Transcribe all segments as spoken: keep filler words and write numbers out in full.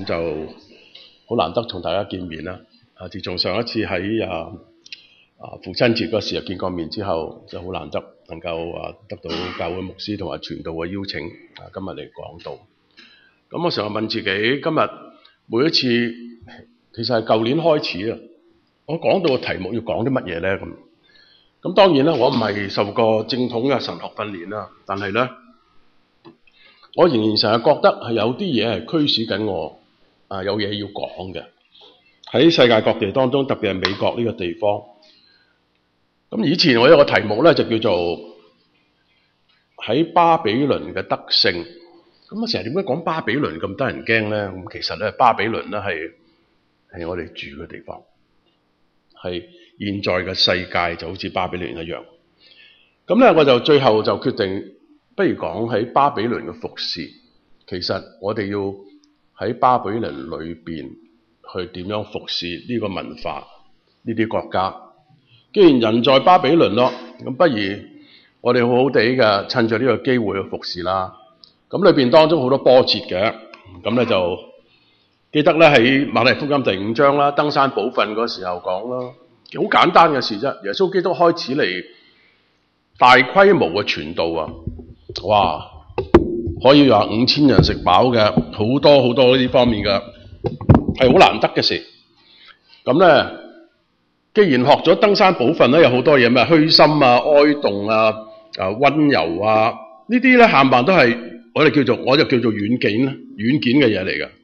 咁就好難得同大家見面啦。啊，自從上一次喺啊啊父親節嗰時見過面之後，就好難得能夠啊得到教會牧師同埋傳道嘅邀請，啊今日嚟講道。咁我成日問自己，今日每一次其實係舊年開始啊，我講到嘅題目要講啲乜嘢咧？咁咁當然啦，我唔係受過正統嘅神學訓練啦，但係咧，我仍然成日覺得係有啲嘢係驅使緊我啊，有嘢要講嘅。喺世界各地當中，特別係美國呢個地方。咁以前我有個題目咧，就叫做喺巴比倫嘅得勝。咁我成日點解講巴比倫咁得人驚咧？咁其實咧，巴比倫咧係係我哋住嘅地方，係現在嘅世界就好似巴比倫一樣。咁咧，我就最後就決定，不如講喺巴比倫嘅服侍。其實我哋要喺巴比倫裏邊去點樣服侍呢個文化呢啲國家。既然人在巴比倫咯，咁不如我哋好好地嘅趁着呢個機會去服侍啦。咁裏邊當中好多波折嘅，咁咧就記得咧喺馬太福音第五章啦，登山寶訓嗰時候講啦，好簡單嘅事啫。耶穌基督開始嚟大規模嘅傳道啊，哇！可以話五千人食飽嘅，好多好多呢啲方面嘅，係好難得嘅事。咁咧，既然學咗登山寶訓咧，有好多嘢咩虛心啊、哀慟啊、啊溫柔啊，呢啲咧冚唪唥都係我哋叫做，我就叫做軟件啦，軟件嘅嘢嚟嘅。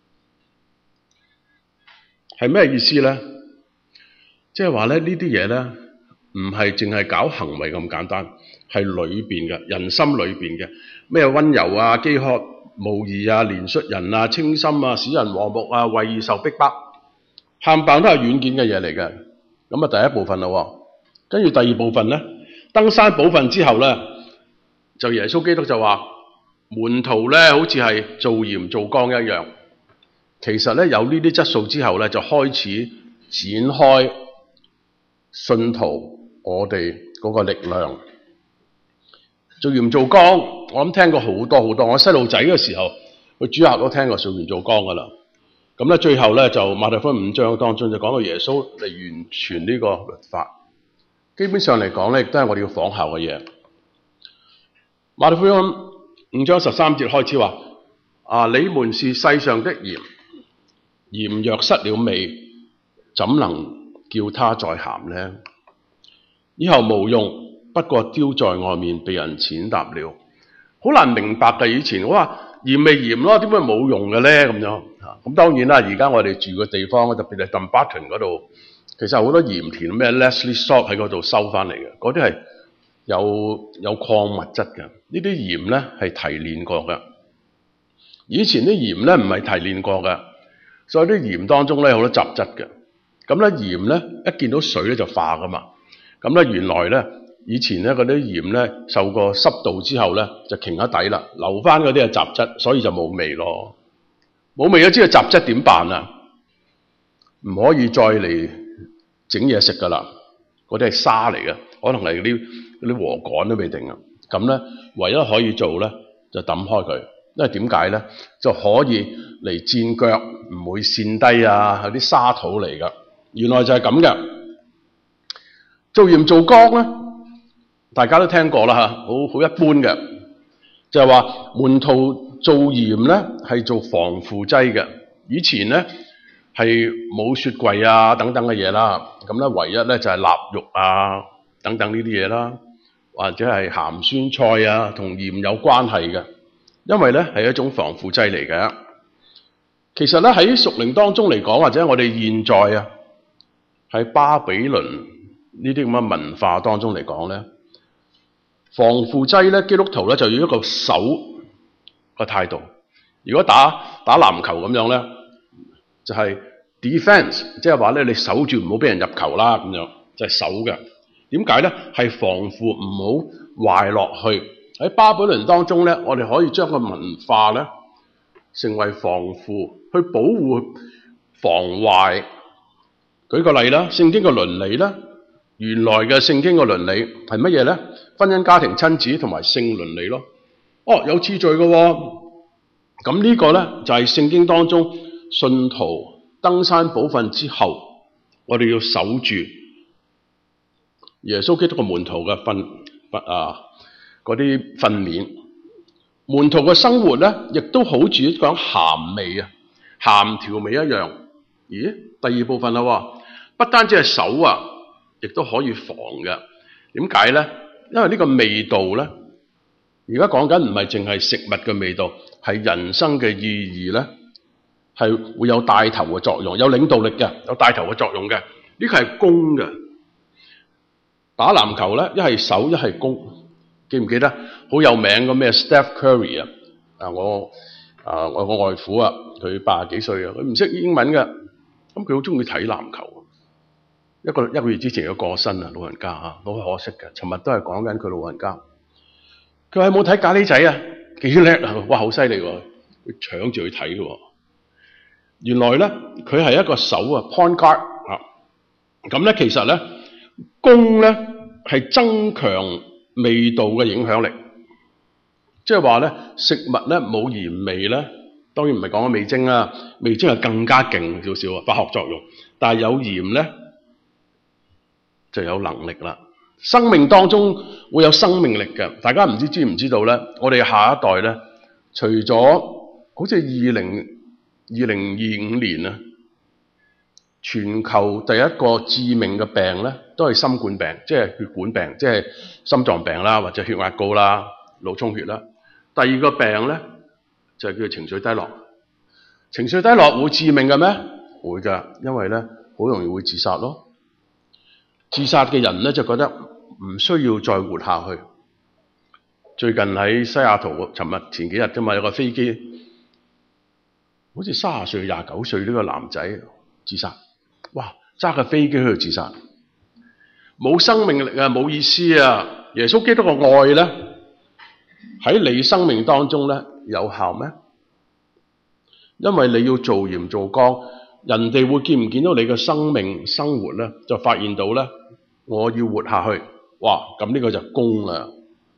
係咩意思咧？即係話咧，呢啲嘢咧，唔係淨係搞行為咁簡單，係裏邊嘅人心裏邊嘅咩溫柔啊、飢渴慕義啊、憐恤人啊、清心啊、使人和睦啊、為義受逼迫，冚唪唥都係軟件嘅嘢嚟嘅。咁啊，第一部分啦，跟住第二部分咧，登山寶訓之後咧，就耶穌基督就話門徒咧，好似係做鹽做光一樣。其實咧，有呢啲質素之後咧，就開始展開信徒我哋嗰個力量。做鹽做光，我諗聽過好多好多。我細路仔嘅時候，去主日都聽過做鹽做光噶啦。咁咧，最後咧就馬太福音五章當中就講到耶穌嚟完全呢個律法。基本上嚟講咧，亦都係我哋要仿效嘅嘢。馬太福音五章十三節開始話：啊，你們是世上的鹽，鹽若失了味，怎能叫它再鹹呢？以後無用，不過丟在外面，被人踐踏了。好難明白嘅。以前我話鹽咪鹽咯，點解冇用嘅咧？咁樣咁當然啦，而家我哋住嘅地方，特別係 Dumbarton 嗰度，其實好多鹽田咩 Leslie Salt 喺嗰度收翻嚟嘅，嗰啲係有有礦物質嘅。呢啲鹽咧係提煉過嘅。以前啲鹽咧唔係提煉過嘅，所以啲鹽當中咧好多雜質嘅。咁咧鹽咧一見到水咧就化噶嘛。咁咧原來咧以前咧嗰啲鹽咧受過濕度之後咧就擎一底啦，留翻嗰啲係雜質，所以就冇味咯。冇味咗之後雜質點辦啊？唔可以再嚟整嘢食噶啦，嗰啲係沙嚟嘅，可能係啲啲禾稈都未定啊。咁咧唯一可以做咧就抌開佢，因為點解咧就可以嚟墊腳，唔會跣低啊，係啲沙土嚟噶。原來就係咁嘅。做鹽做光咧，大家都聽過啦嚇，好好一般嘅，就係話門徒做鹽咧係做防腐劑嘅。以前咧係冇雪櫃啊等等嘅嘢啦，咁咧唯一咧就係臘肉啊等等呢啲嘢啦，或者係鹹酸菜啊同鹽有關係嘅，因為咧係一種防腐劑嚟嘅。其實咧喺屬靈當中嚟講，或者我哋現在啊喺巴比倫呢啲咁嘅文化當中嚟講咧，防腐劑咧，基督徒咧就要一個守個態度。如果打打籃球咁樣咧，就係 defense， 即係話咧你守住唔好俾人入球啦，咁樣就係守嘅。點解咧？係防腐唔好壞落去。喺巴比倫當中咧，我哋可以將個文化咧成為防腐，去保護防壞。舉個例啦，聖經嘅倫理啦。原來嘅聖經嘅倫理係乜嘢咧？婚姻、家庭、親子同埋性倫理咯。哦，有次序嘅喎。咁呢個咧就係聖經當中信徒登山寶訓之後，我哋要守住耶穌基督嘅門徒嘅訓啊嗰啲訓勉。門徒嘅生活咧，亦都好似講鹹味啊，鹹調味一樣。咦？第二部分啦喎，不單止係守啊，亦都可以防嘅。點解咧？因為呢個味道咧，而家講緊唔係淨係食物嘅味道，係人生嘅意義咧，係會有帶頭嘅作用，有領導力嘅，有帶頭嘅作用嘅。呢個係攻嘅。打籃球咧，一係守，一係攻。記唔記得好有名個咩 Steph Curry 啊？啊，我啊我個外父啊，佢八十幾歲啊，佢唔識英文嘅，咁佢好中意睇籃球。一個一個月之前嘅過身啊，老人家啊，好可惜嘅。尋日都係講緊佢老人家。佢話有冇睇咖喱仔啊？幾叻啊！哇，好犀利喎！佢搶住去睇嘅。原來咧，佢係一個手啊 ，point guard 啊。咁咧，其實咧，攻咧係增強味道嘅影響力，即係話咧，食物咧冇鹽味咧，當然唔係講緊味精啦，味精係更加勁少少啊，化學作用。但係有鹽咧就有能力啦，生命當中會有生命力嘅。大家唔知知唔知道咧？我哋下一代咧，除咗好似二零二零二五年啊，全球第一個致命嘅病咧，都係心冠病，即係血管病，即係心臟病啦，或者血壓高啦、腦充血啦。第二個病咧就係叫做情緒低落。情緒低落會致命嘅咩？會㗎，因為咧好容易會自殺咯。自殺嘅人咧就覺得唔需要再活下去。最近喺西雅圖，尋日前幾日啫嘛，有個飛機，好似三十歲、廿九歲呢個男仔自殺。哇！揸架飛機去自殺，冇生命力啊，冇意思啊！耶穌基督嘅愛咧，喺你生命當中咧有效咩？因為你要做鹽做光，人哋會見唔見到你嘅生命生活咧，就發現到咧，我要活下去。哇！咁呢個就功啦。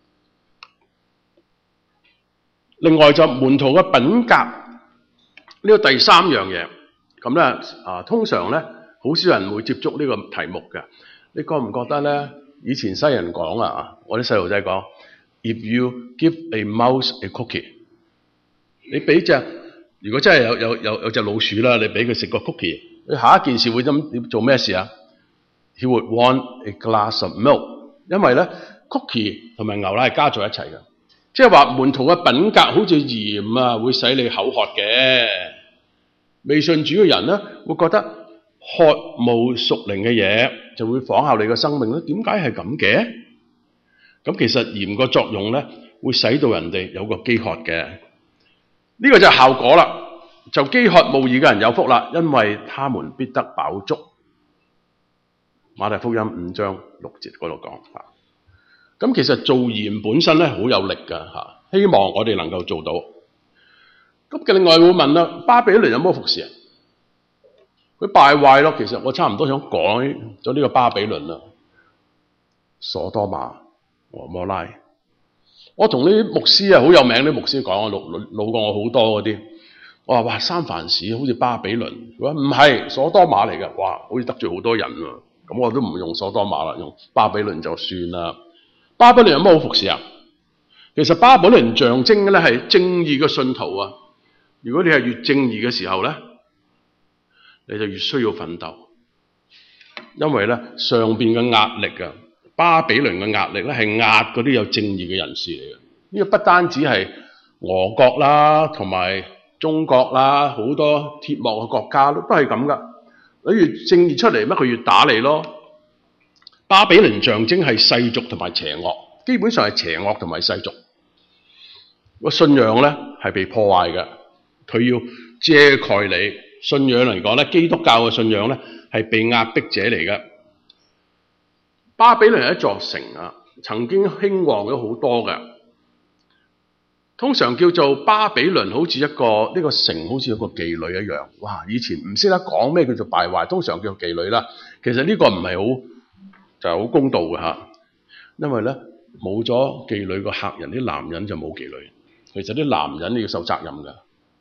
另外就門徒嘅品格呢個第三樣嘢，咁咧啊，通常咧。好少人會接觸呢個題目嘅，你覺唔覺得咧？以前西人講啊，我啲細路仔講 ，If you give a mouse a cookie， 你俾隻如果真係有有有有隻老鼠啦，你俾佢食個 cookie， 佢下一件事會咁做咩事啊 ？He would want a glass of milk， 因為咧 cookie 同埋牛奶係加在一齊嘅，即係話門徒嘅品格好似鹽啊，會使你口渴嘅。未信主嘅人咧，會覺得。渴慕屬靈嘅嘢就會仿效你嘅生命咧，點解係咁嘅？咁其實鹽個作用咧，會使到人哋有個飢渴嘅。呢個就係效果啦。就飢渴慕義嘅人有福啦，因為他們必得飽足。馬太福音五章六節嗰度講吓。咁其實做鹽本身咧好有力噶吓，希望我哋能夠做到。咁另外會問啦，巴比倫有冇服侍啊？佢敗壞咯，其實我差唔多想講咗呢個巴比倫啦，所多瑪、蛾摩拉。我同啲牧師啊，好有名啲牧師講，老老過我好多嗰啲。我話哇，三藩市好似巴比倫，佢話唔係，所多瑪嚟嘅。哇，好似得罪好多人喎。咁我都唔用所多瑪啦，用巴比倫就算啦。巴比倫有乜好服侍啊？其實巴比倫象徵嘅咧係正義嘅信徒啊。如果你係越正義嘅時候咧，你就越需要奮鬥，因為咧上邊嘅壓力啊，巴比倫嘅壓力咧係壓嗰啲有正義嘅人士嚟嘅。呢個不單止係俄國啦，同埋中國啦，好多鐵幕嘅國家都都係咁噶。你越正義出嚟，乜佢越打你咯。巴比倫象徵係世俗同埋邪惡，基本上係邪惡同埋世俗。個信仰咧係被破壞嘅，佢要遮蓋你。信仰嚟講咧，基督教嘅信仰咧係被壓迫者嚟嘅。巴比倫係一座城啊，曾經興旺咗好多嘅。通常叫做巴比倫，好似一個呢、這個城，好似一個妓女一樣。哇！以前唔識得講咩叫做敗壞，通常叫做妓女啦。其實呢個唔係好就係、是、好公道嘅吓，因為咧冇咗妓女個客人，啲男人就冇妓女。其實啲男人你要受責任嘅。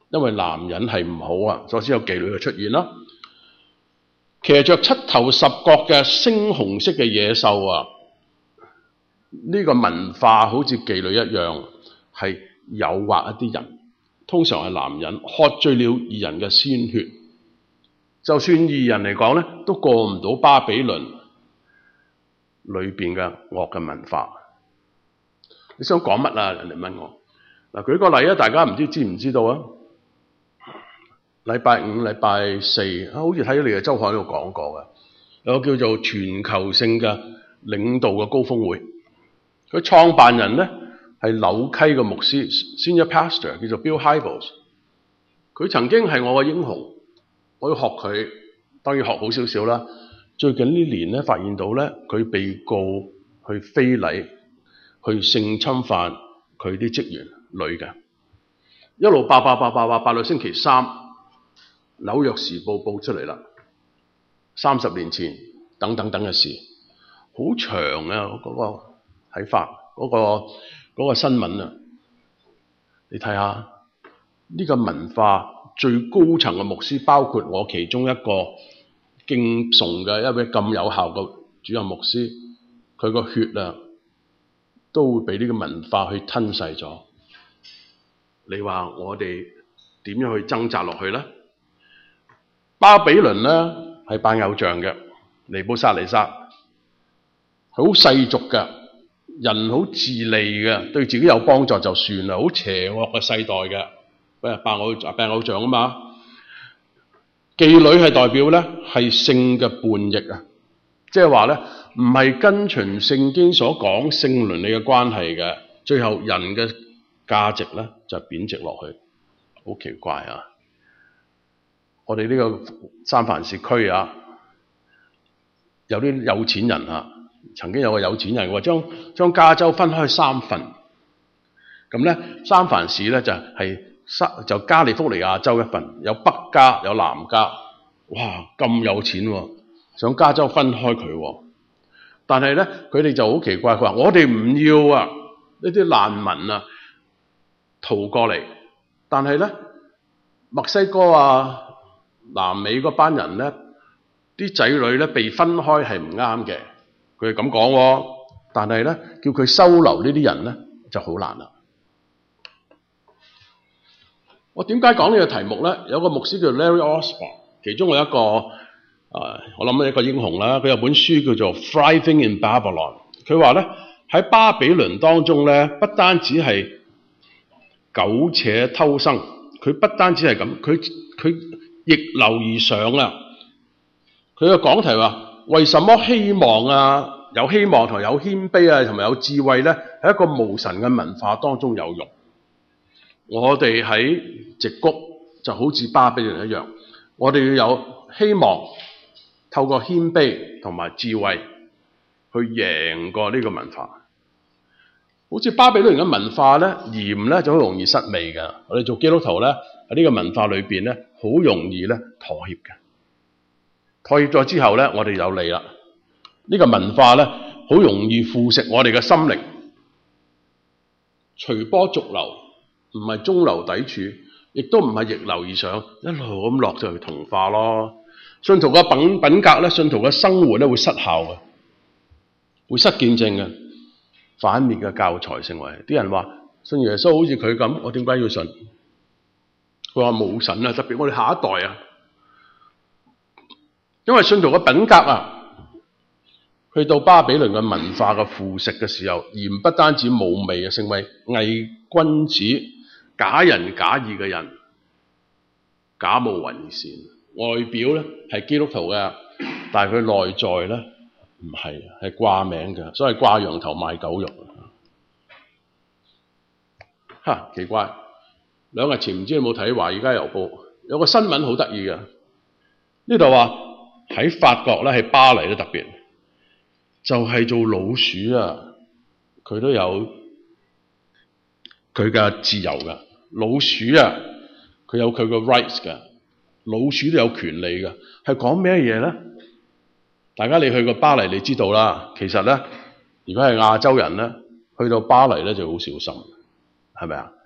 因為男人係唔好啊，所以先有妓女嘅出現啦。騎着七頭十角嘅猩紅色嘅野獸啊，呢、這個文化好似妓女一樣，係誘惑一啲人，通常係男人喝醉了義人嘅鮮血，就算義人嚟講咧，都過唔到巴比倫裏邊嘅惡嘅文化。你想講乜啊？人哋問我嗱，舉個例啊，大家唔知知唔知道啊？禮拜五、禮拜四啊，好似睇咗你嘅周刊度講過嘅，有個叫做全球性嘅領導嘅高峰會。佢創辦人咧係紐溪嘅牧師 Senior Pastor， 叫做 Bill Hybels。佢曾經係我嘅英雄，我要學佢，當然學好少少啦。最近呢年咧，發現到咧佢被告去非禮、去性侵犯佢啲職員女嘅，一路爆爆爆爆爆爆到星期三，紐約時報報出嚟啦。三十年前等等等嘅事，好長啊！嗰、那個睇法，嗰、那個那個新聞啊，你睇下呢個文化最高層嘅牧師，包括我其中一個敬崇嘅一位咁有效嘅主任牧師，佢個血啊都會俾呢個文化去吞噬咗。你話我哋點樣去掙扎落去咧？巴比倫咧係拜偶像嘅，尼布撒尼撒好世俗嘅，人好自利嘅，對自己有幫助就算啦，好邪惡嘅世代嘅，喂拜偶拜偶像啊嘛。妓女係代表咧係性嘅叛逆啊，即係話咧唔係跟循聖經所講性倫理嘅關係嘅，最後人嘅價值咧就貶值落去，好奇怪啊！我哋呢個三藩市區啊，有啲有錢人啊，曾經有個有錢人話將將加州分開三份，咁咧三藩市咧就係、是、就加利福尼亞州一份，有北加有南加，哇咁有錢喎、啊，想加州分開佢喎、啊，但係咧佢哋就好奇怪，佢話我哋唔要啊，呢啲難民啊逃過嚟，但係咧墨西哥啊、南美嗰班人咧，啲仔女咧被分開係唔啱嘅，佢係咁講喎。但係咧叫佢收留呢啲人咧就好難啦。我點解講呢個題目咧？有個牧師叫 Larry Osborne， 其中有一個誒、呃，我諗一個英雄啦。佢有本書叫做《Thriving in Babylon》。佢話咧喺巴比倫當中咧，不單止係苟且偷生，佢不單止係咁，佢佢逆流而上啊！佢個講題話：為什麼希望啊？有希望同有謙卑啊，同埋有智慧咧，喺一個無神嘅文化當中有用。我哋喺矽谷就好似巴比倫一樣，我哋要有希望，透過謙卑同埋智慧去贏過呢個文化。好似巴比倫嘅文化咧，鹽咧就好容易失味嘅。我哋做基督徒咧喺呢個文化裏邊咧，好容易咧妥協嘅。妥協咗之後咧，我哋有利啦。呢個文化咧，好容易腐蝕我哋嘅心靈，隨波逐流，唔係中流砥柱，亦都唔係逆流而上，一路咁落就去同化咯。信徒嘅品品格咧，信徒嘅生活咧會失效嘅，會失見證嘅，反面嘅教材成為。啲人話信耶穌好似佢咁，我點解要信？佢話冇神啊，特別我哋下一代啊，因為信徒嘅品格啊。去到巴比倫嘅文化嘅腐蝕嘅時候，鹽不單止冇味啊，成為偽君子、假仁假義嘅人，假冒為善。外表咧係基督徒嘅，但係佢內在咧唔係，係掛名嘅，所謂掛羊頭賣狗肉。嚇，奇怪！兩日前唔知你有冇睇《華爾街郵報》，有個新聞好得意嘅，呢度話喺法國咧，喺巴黎都特別。就係做老鼠啊，佢都有佢嘅自由噶。老鼠啊，佢有佢個 rights 噶。老鼠都有權利噶。係講咩嘢咧？大家你去過巴黎，你知道啦。其實咧，如果係亞洲人咧，去到巴黎咧就好小心，係咪啊？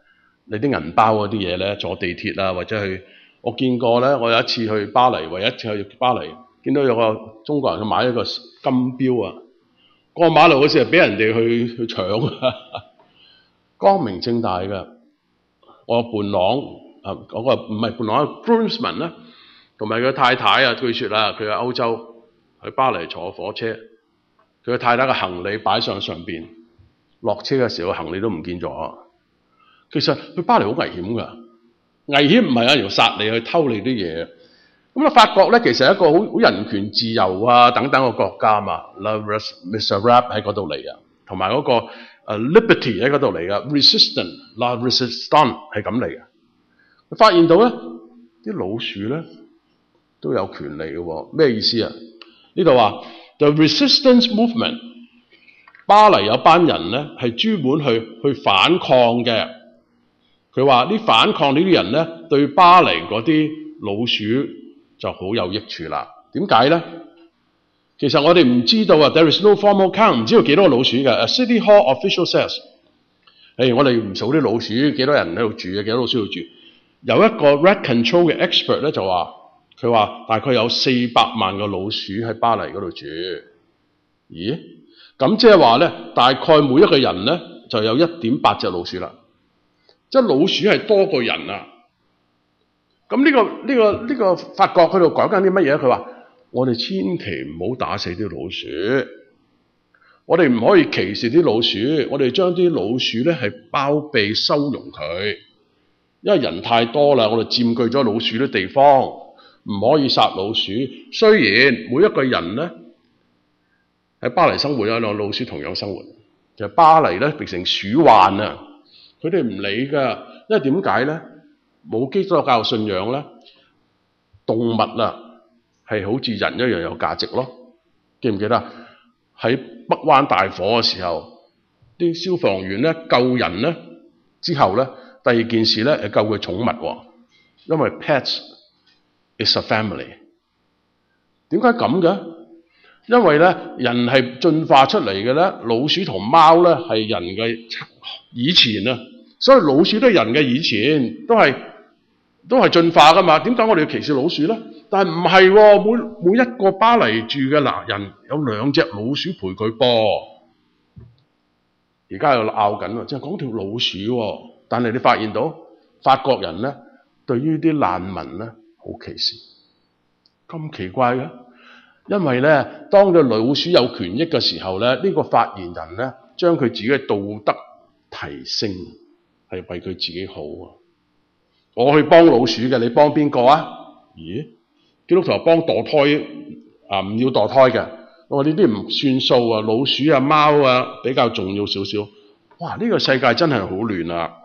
你啲銀包嗰啲嘢咧，坐地鐵啊或者去，我見過咧，我有一次去巴黎，唯一一次去巴黎，見到有個中國人佢買一個金錶啊，過馬路嗰時係俾人哋去去搶啊，光明正大㗎。我伴郎啊，嗰個唔係伴郎，groomsman 啦，同埋佢太太啊，據說啦，佢喺歐洲去巴黎坐火車，佢嘅太太嘅行李擺上上邊，落車嘅時候行李都唔見咗。其實去巴黎好危險㗎，危險唔係有人殺你去偷你啲嘢。咁啊，法國咧其實係一個好好人權自由啊等等嘅國家嘛 ，La Misérable 喺嗰度嚟啊，同埋嗰個誒 Liberty 喺嗰度嚟噶 ，Resistance La Resistance 係咁嚟嘅。佢發現到咧，啲老鼠咧都有權利嘅喎，咩意思啊？呢度話 The Resistance Movement， 巴黎有班人咧係專門去去反抗嘅。佢話啲反抗呢啲人咧，對巴黎嗰啲老鼠就好有益處啦。點解咧？其實我哋唔知道啊 ，there is no formal count， 唔知道幾多個老鼠嘅。A City Hall official says， 誒，我哋唔數啲老鼠幾多人喺度住嘅，幾多老鼠喺度住。有一個 rat control 嘅 expert 咧就話，佢話大概有四百萬個老鼠喺巴黎嗰度住。咦？咁即係話咧，大概每一個人咧就有一點八隻老鼠啦。即係老鼠係多過人啊！咁呢、呢個呢、呢個呢、呢個法國佢度講緊啲乜嘢？佢話：我哋千祈唔好打死啲老鼠，我哋唔可以歧視啲老鼠，我哋將啲老鼠咧係包庇收容佢，因為人太多啦，我哋佔據咗老鼠啲地方，唔可以殺老鼠。雖然每一個人咧喺巴黎生活有兩老鼠同樣生活，其實巴黎咧變成鼠患啊！佢哋唔理㗎，因為點解咧？冇基督教信仰咧，動物啊係好似人一樣有價值咯。記唔記得喺北灣大火嘅時候，啲消防員咧救人咧之後咧，第二件事咧係救佢寵物喎，因為 pets is a family。點解咁嘅？因為咧人係進化出嚟嘅咧，老鼠同貓咧係人嘅以前啊。所以老鼠都係人嘅以前，都係都係進化噶嘛？點解我哋要歧視老鼠咧？但係唔係喎，每每一個巴黎住嘅嗱人有兩隻老鼠陪佢噃。而家又拗緊喎，即係講條老鼠喎。但係你發現到法國人咧，對於啲難民咧好歧視，咁奇怪嘅？因為咧，當個老鼠有權益嘅時候咧，呢、呢個發言人咧將佢自己嘅道德提升。係為佢自己好啊！我去幫老鼠嘅，你幫邊個啊？咦？基督徒幫墮胎啊，唔要墮胎嘅。我話呢啲唔算數啊，老鼠啊、貓啊比較重要少少。哇！呢個世界真係好亂啊！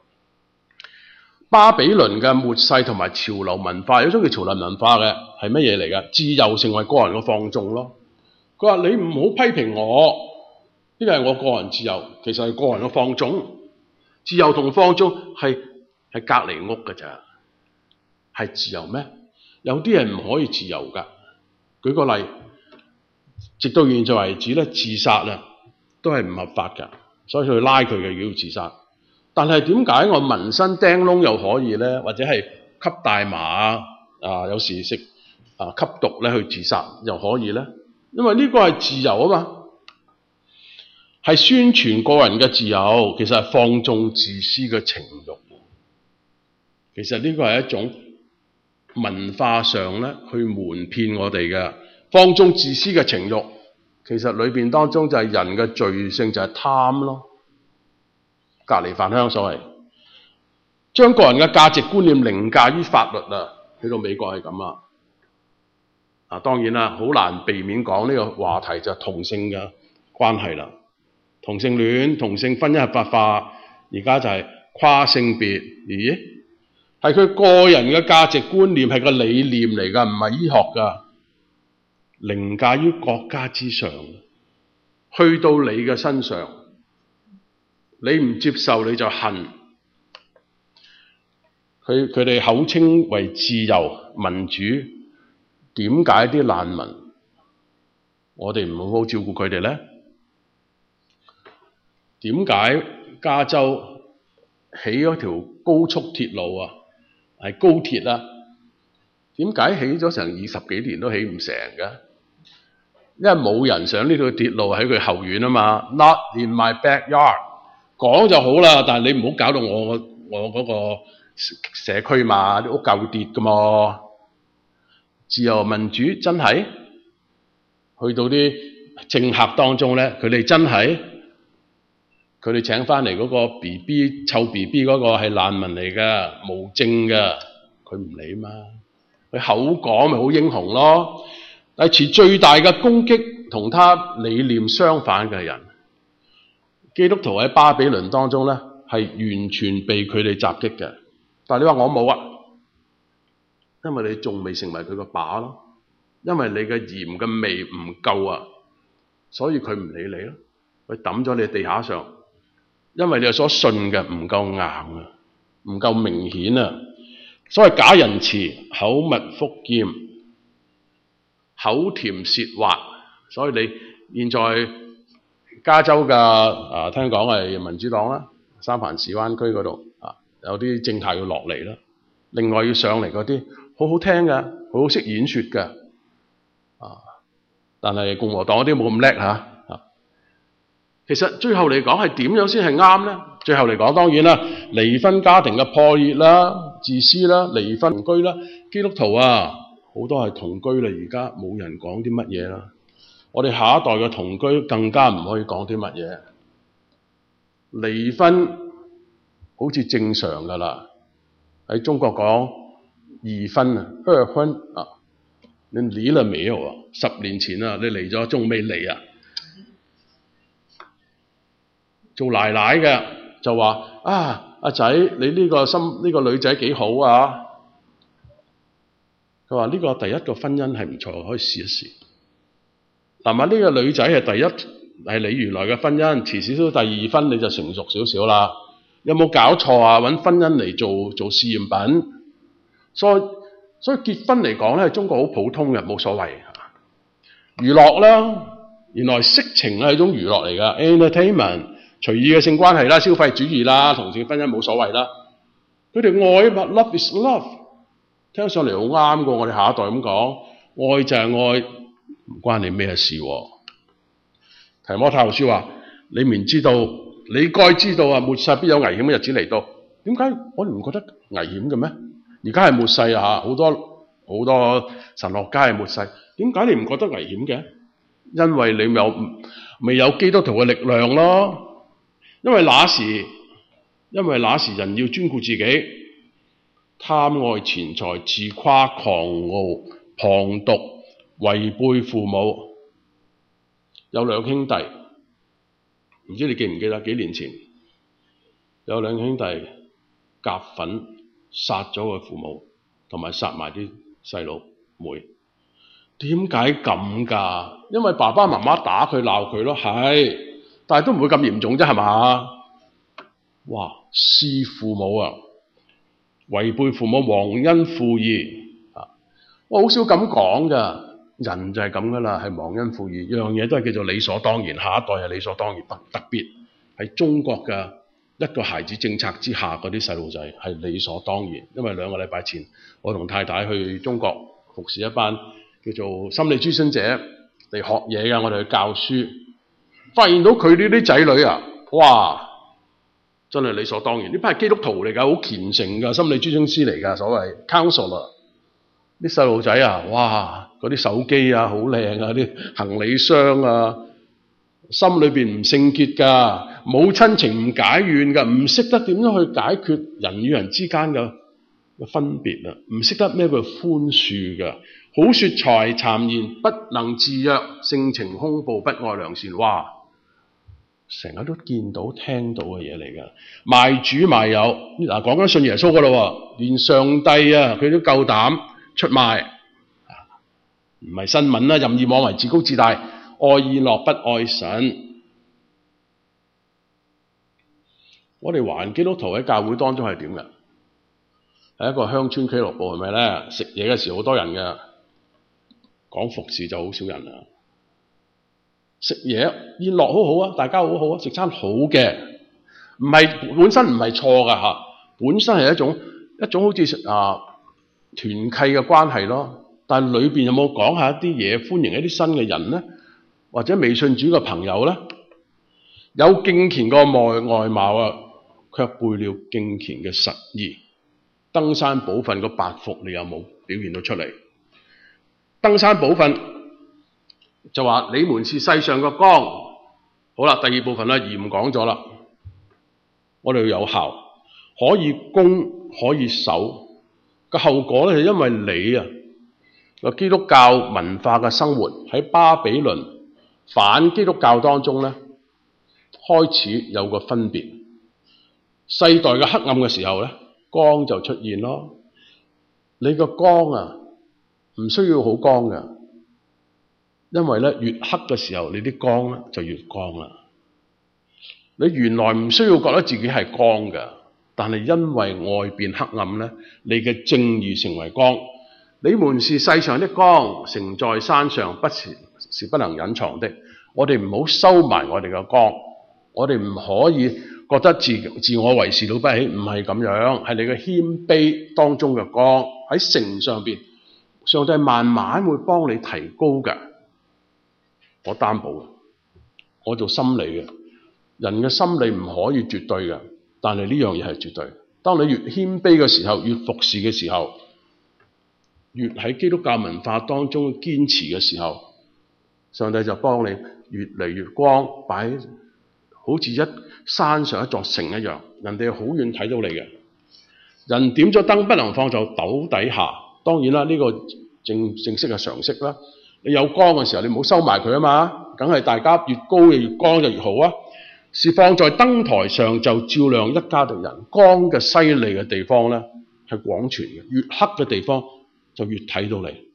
巴比倫嘅末世同埋潮流文化，有種叫潮流文化嘅係乜嘢嚟㗎？自由成為個人嘅放縱咯。佢話你唔好批評我，呢個係我個人自由，其實係個人嘅放縱。自由同放縱係係隔離屋㗎咋，係自由咩？有啲人唔可以自由㗎。舉個例，直到現在為止咧，自殺啊都係唔合法㗎，所以佢拉佢嘅要自殺。但係點解我紋身釘窿又可以咧？或者係吸大麻啊，啊有時食啊吸毒咧去自殺又可以咧？因為呢個係自由啊嘛。係宣傳個人嘅自由，其實係放縱自私嘅情慾。其實呢個係一種文化上咧去瞞騙我哋嘅放縱自私嘅情慾。其實裏邊當中就係人嘅罪性，就係貪咯。隔離飯香所謂，將個人嘅價值觀念凌駕於法律啊！去到美國係咁啊。啊，當然啦，好難避免講呢個話題就係同性嘅關係啦。同性戀、同性婚姻合法化，而家就係跨性別。咦？係佢個人嘅價值觀念，係個理念嚟㗎，唔係醫學㗎。凌駕於國家之上，去到你嘅身上，你唔接受你就恨。佢佢哋口稱為自由民主，點解啲難民我哋唔好好照顧佢哋咧？點解加州起嗰條高速鐵路啊，係高鐵啊，點解起咗成二十幾年都起唔成嘅？因為冇人上呢條鐵路喺佢後院啊嘛 ，Not in my backyard。講就好啦，但係你唔好搞到我我嗰個社區嘛，啲屋架會跌噶嘛。自由民主真係去到啲政客當中咧，佢哋真係佢哋請翻嚟嗰個 B B 臭 B B 嗰個係難民嚟㗎，無證㗎，佢唔理嘛。佢口講咪好英雄咯，但係持最大嘅攻擊同他理念相反嘅人，基督徒喺巴比倫當中咧係完全被佢哋襲擊嘅。但係你話我冇啊？因為你仲未成為佢個靶咯，因為你嘅鹽嘅味唔夠啊，所以佢唔理你咯，佢抌咗你喺地下上，因為你所信嘅唔夠硬啊，唔夠明顯啊。所謂假仁慈，口蜜腹劍，口甜舌滑，所以你現在加州嘅啊，聽講係民主黨啦，三藩市灣區嗰度啊，有啲政客要落嚟啦，另外要上嚟嗰啲。好好聽㗎，好好識演說㗎，啊！但係共和黨嗰啲冇咁叻嚇。其實最後嚟講係點樣先係啱咧？最後嚟講當然啦，離婚家庭嘅破裂啦、自私啦、離婚同居啦，基督徒啊好多係同居啦，而家冇人講啲乜嘢啦。我哋下一代嘅同居更加唔可以講啲乜嘢。離婚好似正常㗎啦，喺中國講。二婚啊，二婚啊，你離了未有啊？十年前啊，你離咗仲未離啊？做奶奶嘅就話啊，阿仔，你呢個心呢個女仔幾好啊？佢話呢個第一個婚姻係唔錯，可以試一試。嗱，嘛呢個女仔係第一係你原來嘅婚姻，遲少少第二婚你就成熟少少啦。有冇搞錯啊？揾婚姻嚟做做試驗品？所以所以結婚嚟講咧，中國好普通嘅，冇所謂。娛樂啦，原來色情係一種娛樂嚟㗎 ，entertainment 隨意嘅性關係啦，消費主義啦，同性婚姻冇所謂啦。佢哋愛嘛 ，love is love， 聽上嚟好啱㗎。我哋下一代咁講，愛就係愛，唔關你咩事喎。提摩太後書話：你明知道，你該知道啊，末世必有危險嘅日子嚟到。點解我哋唔覺得危險嘅咩？而家係末世啊！好多好多神學家係末世，點解你唔覺得危險嘅？因為你有未有基督徒嘅力量咯。因為那時，因為那時人要專顧自己，貪愛錢財，自誇狂傲，謗讟，違背父母。有兩兄弟，唔知你記唔記得幾年前有兩兄弟夾粉。殺咗佢父母，同埋殺埋啲細佬妹。點解咁㗎？因為爸爸媽媽打佢鬧佢咯，係，但係都唔會咁嚴重啫，係嘛？哇！弒父母啊，違背父母，忘恩負義啊！我好少咁講㗎，人就係咁㗎啦，係忘恩負義，樣嘢都係叫做理所當然。下一代係理所當然，特特別係中國嘅。一個孩子政策之下嗰啲細路仔係理所當然，因為兩個禮拜前我同太太去中國服侍一班叫做心理諮詢者嚟學嘢㗎，我哋去教書，發現到佢呢啲仔女啊，哇，真係理所當然。呢班係基督徒嚟㗎，好虔誠㗎，心理諮詢師嚟㗎，所謂 counselor。啲細路仔啊，哇，嗰啲手機啊好靚啊，啲行李箱啊。心裏邊唔聖潔㗎，冇親情唔解怨㗎，唔識得點樣去解決人與人之間嘅分別啊，唔識得咩叫寬恕㗎，好説財讒言，不能自約，性情兇暴，不愛良善。哇！成日都見到聽到嘅嘢嚟㗎，賣主賣友嗱，講緊信耶穌㗎咯，連上帝啊佢都夠膽出賣，唔係新聞啦，任意妄為，自高自大。愛意樂不愛神，我哋華人基督徒喺教會當中係點嘅？係一個鄉村俱樂部係咪咧？食嘢嘅時候好多人嘅，講服侍就好少人啦。食嘢宴樂好好啊，大家好好啊，食餐好嘅， 唔係本身唔係錯㗎嚇，本身係一種一種好似啊團契嘅關係咯。但係裏邊有冇講下一啲嘢歡迎一啲新嘅人咧，或者未信主嘅朋友咧？有敬虔個外外貌啊，卻背了敬虔嘅實意。登山寶訓嗰八福，你有冇表現到出嚟？登山寶訓就話你們是世上嘅光。好啦，第二部分啦，嚴講咗啦，我哋要有效，可以攻可以守。個後果咧，就因為你啊個基督教文化嘅生活喺巴比倫反基督教當中咧，開始有個分別。世代嘅黑暗嘅時候咧，光就出現咯。你個光啊，唔需要好光㗎，因為咧越黑嘅時候，你啲光咧就越光啦。你原來唔需要覺得自己係光㗎，但係因為外邊黑暗咧，你嘅正義成為光。你們是世上的光，城在山上，不是是不能隱藏的。我哋唔好收埋我哋嘅光，我哋唔可以覺得自自我為是了不起，唔係咁樣，係你嘅謙卑當中嘅光喺城上邊，上帝慢慢會幫你提高㗎。我擔保，我做心理嘅，人嘅心理唔可以絕對嘅，但係呢樣嘢係絕對。當你越謙卑嘅時候，越服侍嘅時候，越喺基督教文化當中堅持嘅時候，上帝就幫你越嚟越光，擺好似一山上一座城一樣，人哋好遠睇到你嘅。人點咗燈不能放在斗底下，當然啦，呢個正正式嘅常識啦。你有光嘅時候，你唔好收埋佢啊嘛，梗係大家越高嘅越光就越好啊。是放在燈台上就照亮一家的人，光嘅犀利嘅地方咧係廣傳嘅，越黑嘅地方就越睇到你。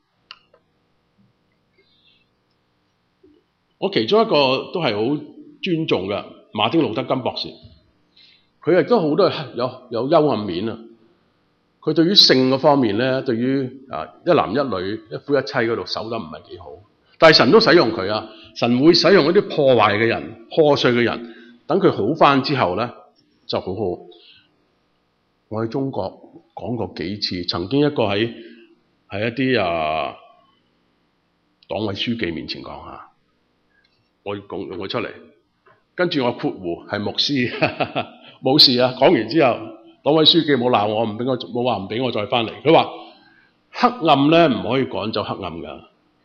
我其中一個都係好尊重嘅馬丁路德金博士，佢亦都好多有有幽暗面啊。佢對於性嘅方面咧，對於啊一男一女一夫一妻嗰度守得唔係幾好，但係神都使用佢啊，神會使用一啲破壞嘅人、破碎嘅人，等佢好返之後咧就好好。我喺中國講過幾次，曾經一個喺喺一啲啊黨委書記面前講下，我要講用佢出嚟，跟住我括弧係牧師，冇事啊。講完之後，黨委書記冇鬧我，唔俾我冇話唔俾我再返嚟。佢話黑暗咧唔可以趕走黑暗㗎。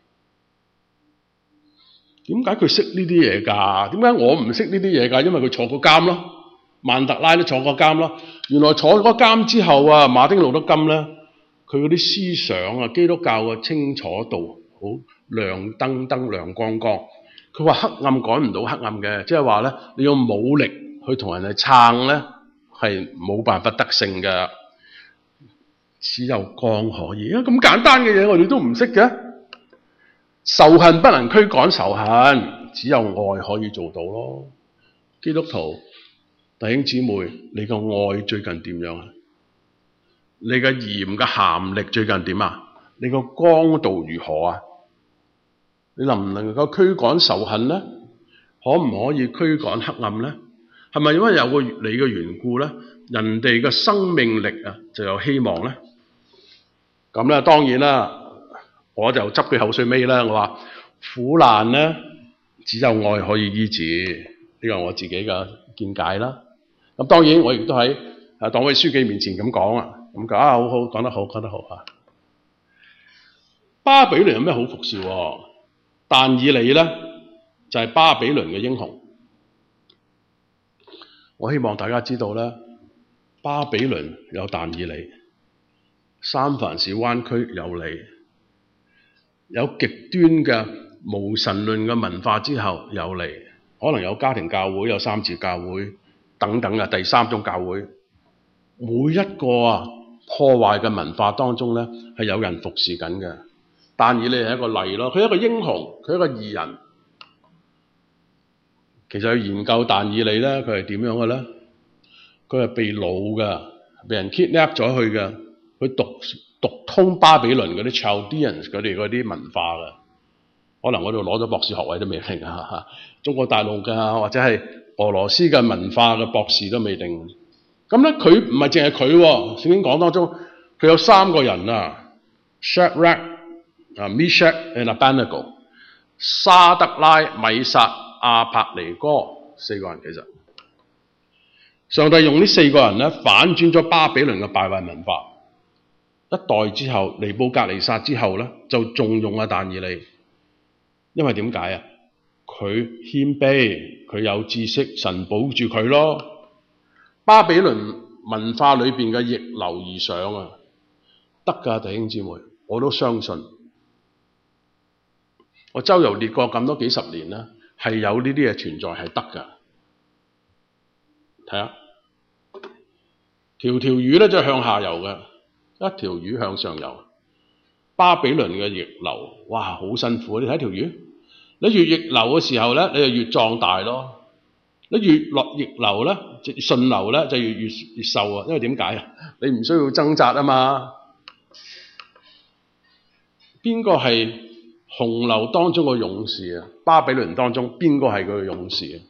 點解佢識呢啲嘢㗎？點解我唔識呢啲嘢㗎？因為佢坐過監咯，曼特拉都坐過監咯。原來坐過監之後啊，馬丁路德金咧，佢嗰啲思想啊，基督教嘅清楚度好亮燈燈亮光光。佢話黑暗趕唔到黑暗嘅，即係話咧，你用武力去同人哋撐咧，係冇辦法得勝嘅。只有光可以，咁簡單嘅嘢我哋都唔識嘅。仇恨不能驅趕仇恨，只有愛可以做到咯。基督徒弟兄姊妹，你個愛最近點樣啊？你嘅鹽嘅鹹力最近點啊？你個光度如何啊？你能唔能夠驅趕仇恨呢？可唔可以驅趕黑暗呢？係咪因為有個你嘅緣故呢？人哋嘅生命力啊就有希望呢？咁咧當然啦。我就執佢口水尾啦，我話苦難咧只有愛可以醫治，呢個係我自己嘅見解啦。咁當然我亦都喺啊黨委書記面前咁講啊，咁講啊好好講得好講得好啊。巴比倫有咩好服侍？但以理咧就係巴比倫嘅英雄。我希望大家知道咧，巴比倫有但以理，三藩市灣區有你。有極端嘅無神論嘅文化之後有嚟，可能有家庭教會、有三自教會等等嘅第三種教會。每一個啊破壞嘅文化當中咧，係有人服侍緊嘅。但以理係一個例咯，佢係一個英雄，佢係一個義人。其實去研究但以理咧，佢係點樣嘅咧？佢係被擄嘅，被人 kidnap 咗去嘅，佢讀。讀通巴比倫嗰啲 Chaldeans 佢哋嗰啲文化嘅， 可能我度攞咗博士學位都未定啊！中國大陸嘅或者係俄羅斯嘅文化嘅博士都未定。咁咧佢唔係淨係佢喎，聖經講當中佢有三個人啊 ，Shadrach 啊 Meshach and Abednego 沙得拉、米煞、亞伯尼哥四個人其實。上帝用呢四個人咧反轉咗巴比倫嘅敗壞文化。一代之後，尼布甲尼撒之後咧，就重用阿但以理，因為點解啊？佢謙卑，佢有知識，神保住佢咯。巴比倫文化裏邊嘅逆流而上啊，得㗎，弟兄姊妹，我都相信。我周遊列國咁多幾十年啦，係有呢啲嘢存在，係得㗎。睇下，條條魚咧就係向下游嘅。一條魚向上游，巴比倫嘅逆流，哇，好辛苦！你睇條魚，你越逆流嘅時候咧，你就越壯大咯；你越落逆流咧，順流咧就越越越瘦啊！因為點解啊？你唔需要掙扎啊嘛。邊個係洪流當中嘅勇士啊？巴比倫當中邊個係佢嘅勇士啊？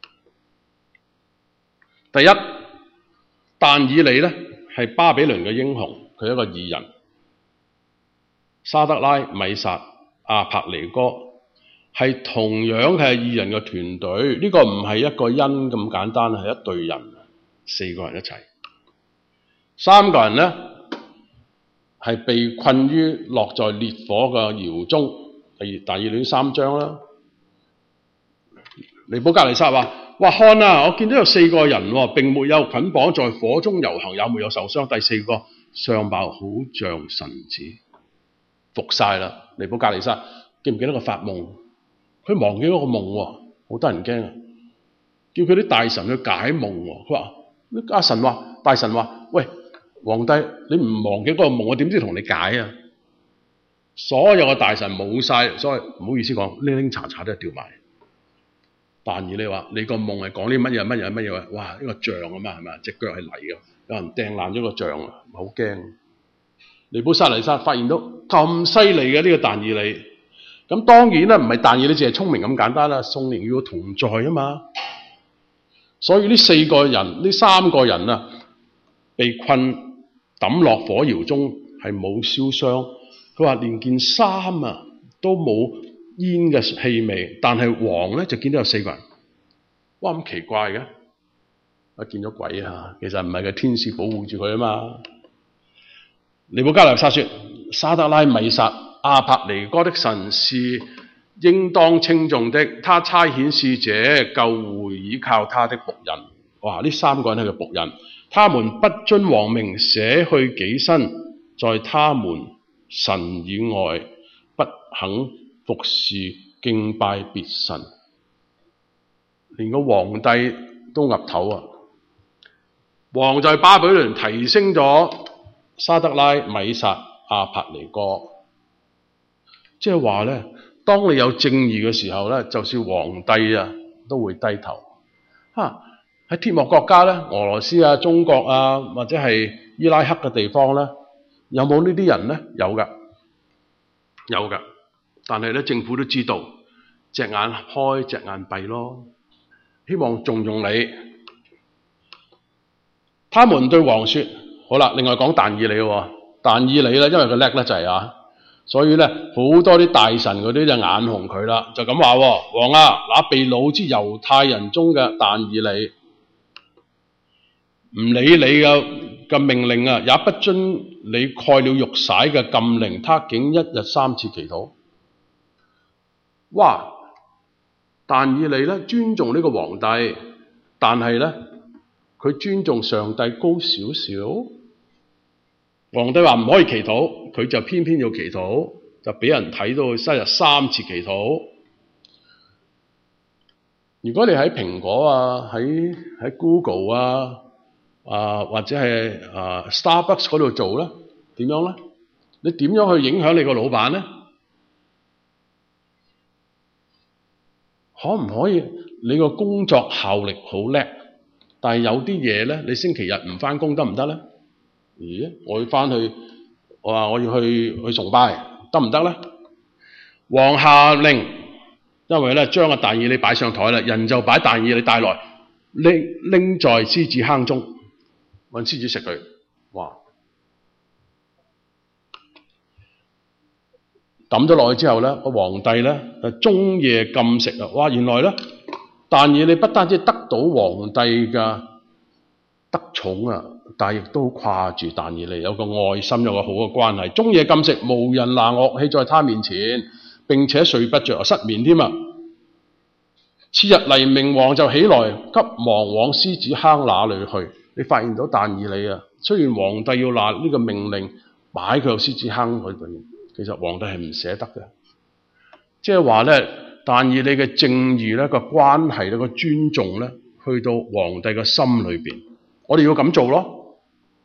第一，但以理咧係巴比倫嘅英雄。佢係一個義人，沙得拉、米煞、亞伯尼哥係同樣係義人嘅團隊。呢、這個唔係一個人咁簡單，係一隊人，四個人一齊。三個人呢係被困於落在烈火嘅窯中，例如但以理三章啦。尼布甲尼撒話：哇，看啊，我見到有四個人喎，並沒有捆綁在火中遊行，也沒有受傷。第四個。相貌好像神子，服晒啦！尼布甲尼撒記唔記得個發夢？佢忘記咗個夢喎，好得人驚啊！叫佢啲大臣去解夢喎。佢話：阿神話，大臣話，喂，皇帝，你唔忘記嗰個夢，我點知同你解啊？所有嘅大臣冇晒，所以唔好意思講，拎拎查查都係掉埋。但以理話：你個夢係講啲乜嘢乜嘢乜嘢？哇！呢個像啊嘛，係咪？隻腳係泥嘅。有人掟爛咗個像啊，好驚！尼布甲尼撒發現到咁犀利嘅呢個但以理，咁當然啦，唔係但以理淨係聰明咁簡單啦，聖靈與我同在啊嘛。所以呢四個人，呢三個人啊，被困抌落火窯中係冇燒傷。佢話連件衫啊都冇煙嘅氣味，但係王咧就見到有四個人，哇，咁奇怪嘅！我見咗鬼啊！其實唔係個天使保護住佢啊嘛。尼布甲尼撒說：沙得拉、米煞、亞伯尼哥的神是應當稱頌的，他差遣使者救護倚靠他的僕人。哇！呢三個人係佢僕人，他們不遵王命，捨去己身，在他們神以外不肯服侍敬拜別神，連個皇帝都岌頭啊！王就係巴比倫提升咗沙得拉、米煞、亞伯尼哥，即係話咧，當你有正義嘅時候咧，就算皇帝啊都會低頭。嚇，喺鐵幕國家咧，俄羅斯啊、中國啊，或者係伊拉克嘅地方咧，有冇呢啲人咧？有㗎，有㗎。但係咧，政府都知道，隻眼開隻眼閉咯，希望重用你。他們對王說：好啦，另外講但以理喎，但以理咧，因為佢叻得滯啊，所以咧好多啲大臣嗰啲就眼紅佢啦，就咁話：王啊，那被擄之猶太人中嘅但以理，唔理你嘅嘅命令啊，也不遵你蓋了玉璽嘅禁令，他竟一日三次祈禱。哇！但以理咧尊重呢個皇帝，但係咧，佢尊重上帝高少少。皇帝話唔可以祈禱，佢就偏偏要祈禱，就俾人睇到佢一日三次祈禱。如果你喺蘋果啊，喺喺 Google 啊，啊或者係啊 Starbucks 嗰度做咧，點樣咧？你點樣去影響你個老闆咧？可唔可以你個工作效力好叻？但係有啲嘢咧，你星期日唔返工得唔得咧？咦，我要返去，我話我要去去崇拜，得唔得咧？ 王下令，因為咧將個但以理擺上台啦，人就擺但以理帶來，拎拎在獅子坑中，揾獅子食佢。哇！抌咗落去之後咧，個皇帝咧就終夜禁食啊！哇！原來咧但以理不單止得到皇帝嘅得寵啊，但係亦都好掛住但以理，有個愛心，有個好嘅關係。終夜禁食，無人拿樂器在他面前，並且睡不着，失眠添啊！次日黎明，王就起來，急忙往獅子坑那裏去。你發現到但以理啊，雖然皇帝要拿呢個命令擺佢入獅子坑裏邊，其實皇帝係唔捨得嘅。即係話咧，但以理嘅正義咧，個關係咧，個尊重咧，去到皇帝嘅心裏邊。我哋要咁做咯。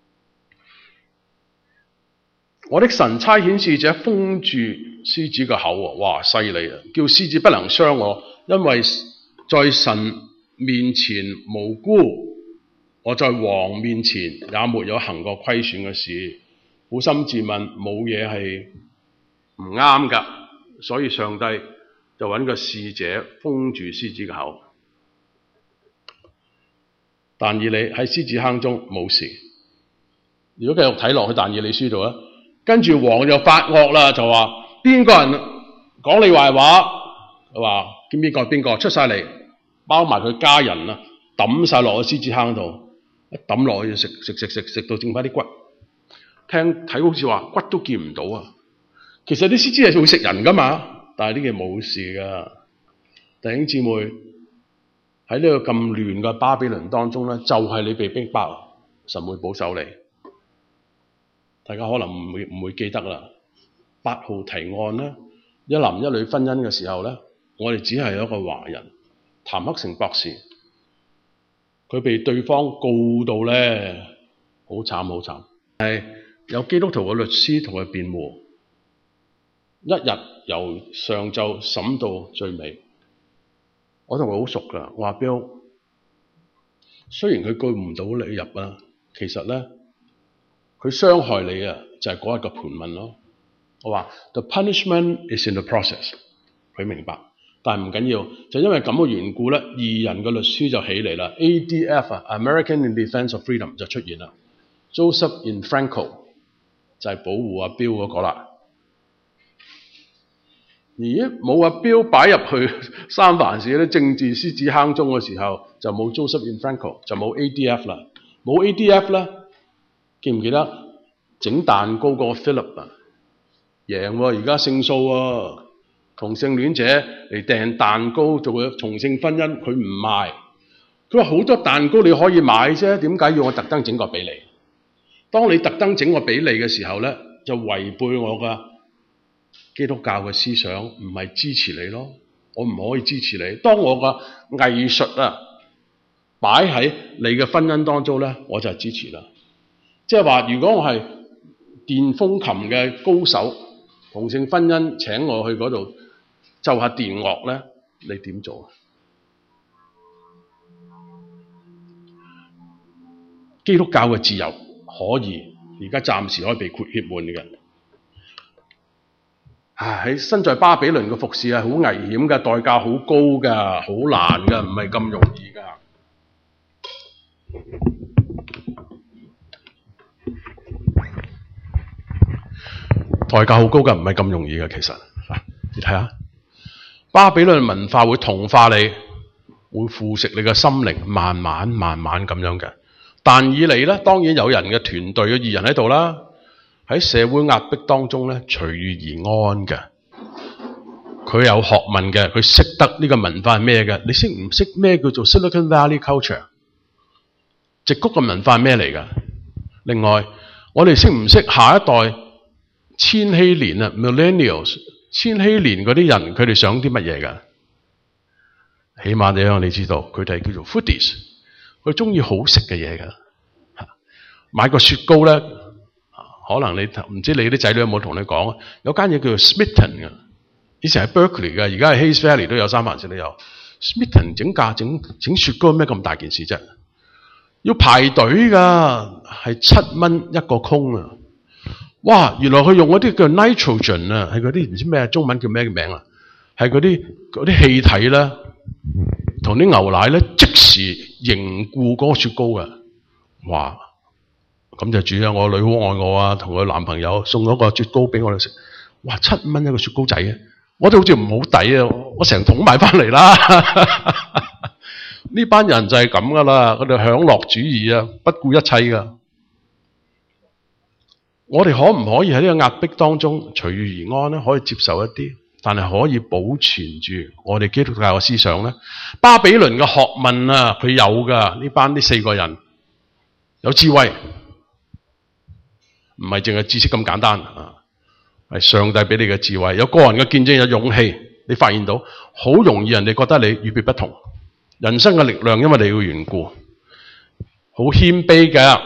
我的神差遣使者封住獅子嘅口啊！哇，犀利啊！叫獅子不能傷我，因為在神面前無辜，我在王面前也沒有行過虧損嘅事。捫心自問，冇嘢係唔啱㗎，所以上帝就揾個使者封住獅子嘅口。但以理喺獅子坑中冇事。如果繼續睇落去但以理書度咧，跟住王就發惡啦，就話邊個人講你壞話？佢話見邊個邊個出晒嚟，包埋佢家人啊，抌晒落去獅子坑度，一抌落去就食食食食食到剩翻啲骨。聽睇好似話骨都見唔到啊！其實啲獅子係會食人噶嘛，但係呢件冇事噶。弟兄姊妹，喺呢個咁亂嘅巴比倫當中咧，就係、是、你被逼迫，神會保守你。大家可能唔會唔會記得啦。八號提案咧，一男一女婚姻嘅時候咧，我哋只係有一個華人譚克成博士，佢被對方告到咧好慘好慘，係有基督徒嘅律師同佢辯護，一日由上晝審到最尾。我同佢好熟㗎，我話 Bill，雖然佢告唔到你入啊，其實咧佢傷害你啊，就係嗰日嘅盤問咯。我話 The punishment is in the process， 佢明白，但係唔緊要，就因為咁嘅緣故咧，二人嘅律師就起嚟啦 ，A D F 啊 ，American in Defense of Freedom 就出現啦 ，Joseph Infranco 就係保護阿 Bill 嗰個啦。而冇阿 Bill 擺入去三藩市啲政治獅子坑中嘅時候，就冇 Joseph Infranco， 就冇 A D F 啦，冇 A D F 咧，記唔記得整蛋糕嗰個 Philip 啊？贏喎，而家勝訴喎，同性戀者嚟訂蛋糕做嘅同性婚姻，佢唔賣。佢話好多蛋糕你可以買啫，點解要我特登整個俾你？當你特登整個俾你嘅時候咧，就違背我噶基督教嘅思想，唔係支持你咯。我唔可以支持你。當我個藝術啊擺喺你嘅婚姻當中咧，我就係支持啦。即係話，如果我係電風琴嘅高手，同性婚姻請我去嗰度奏下電樂咧，你點做啊？基督教嘅自由可以，而家暫時可以被豁免嘅。唉，喺身在巴比倫嘅服侍係好危險嘅，代價好高㗎，好難㗎，唔係咁容易㗎。代價好高㗎，唔係咁容易㗎。其實，你睇下，巴比倫文化會同化你，會腐蝕你嘅心靈，慢慢慢慢咁樣嘅。但以理咧，當然有人嘅團隊嘅義人喺度啦。喺社會壓迫當中咧，隨遇而安嘅。佢有學問嘅，佢識得呢個文化係咩嘅？你識唔識咩叫做 Silicon Valley Culture？ 矽谷嘅文化係咩嚟㗎？另外，我哋識唔識下一代千禧年啊 Millennials 千禧年嗰啲人，佢哋想啲乜嘢㗎？起碼你讓你知道，佢哋係叫做 Foodies， 佢中意好食嘅嘢㗎。買個雪糕咧。可能你唔知你啲仔女有冇同你講，有間嘢叫做 Smitten 嘅，以前係 Berkeley 嘅，而家係 Hayes Valley 都有，三藩市都有。Smitten 整價整整雪糕咩咁大件事啫？要排隊㗎，係七蚊一個空啊！ 哇！原來佢用嗰啲叫 nitrogen 啊，係嗰啲唔知咩中文叫咩名啊？係嗰啲嗰啲氣體咧，同啲牛奶咧即時凝固嗰個雪糕嘅。哇！咁就主啊，我女好愛我啊，同佢男朋友送咗個雪糕俾我哋食。哇！七蚊一個雪糕仔啊！我哋好似唔好抵啊！我成桶買翻嚟啦。呢班人就係咁噶啦，佢哋享樂主義啊，不顧一切噶。我哋可唔可以喺呢個壓迫當中隨遇而安呢？可以接受一啲，但係可以保存住我哋基督教嘅思想呢？巴比倫嘅學問啊，佢有噶，呢班呢四個人有智慧，唔係淨係知識咁簡單啊，係上帝俾你嘅智慧，有個人嘅見證，有勇氣。你發現到好容易人哋覺得你與別不同，人生嘅力量因為你嘅緣故，好謙卑嘅，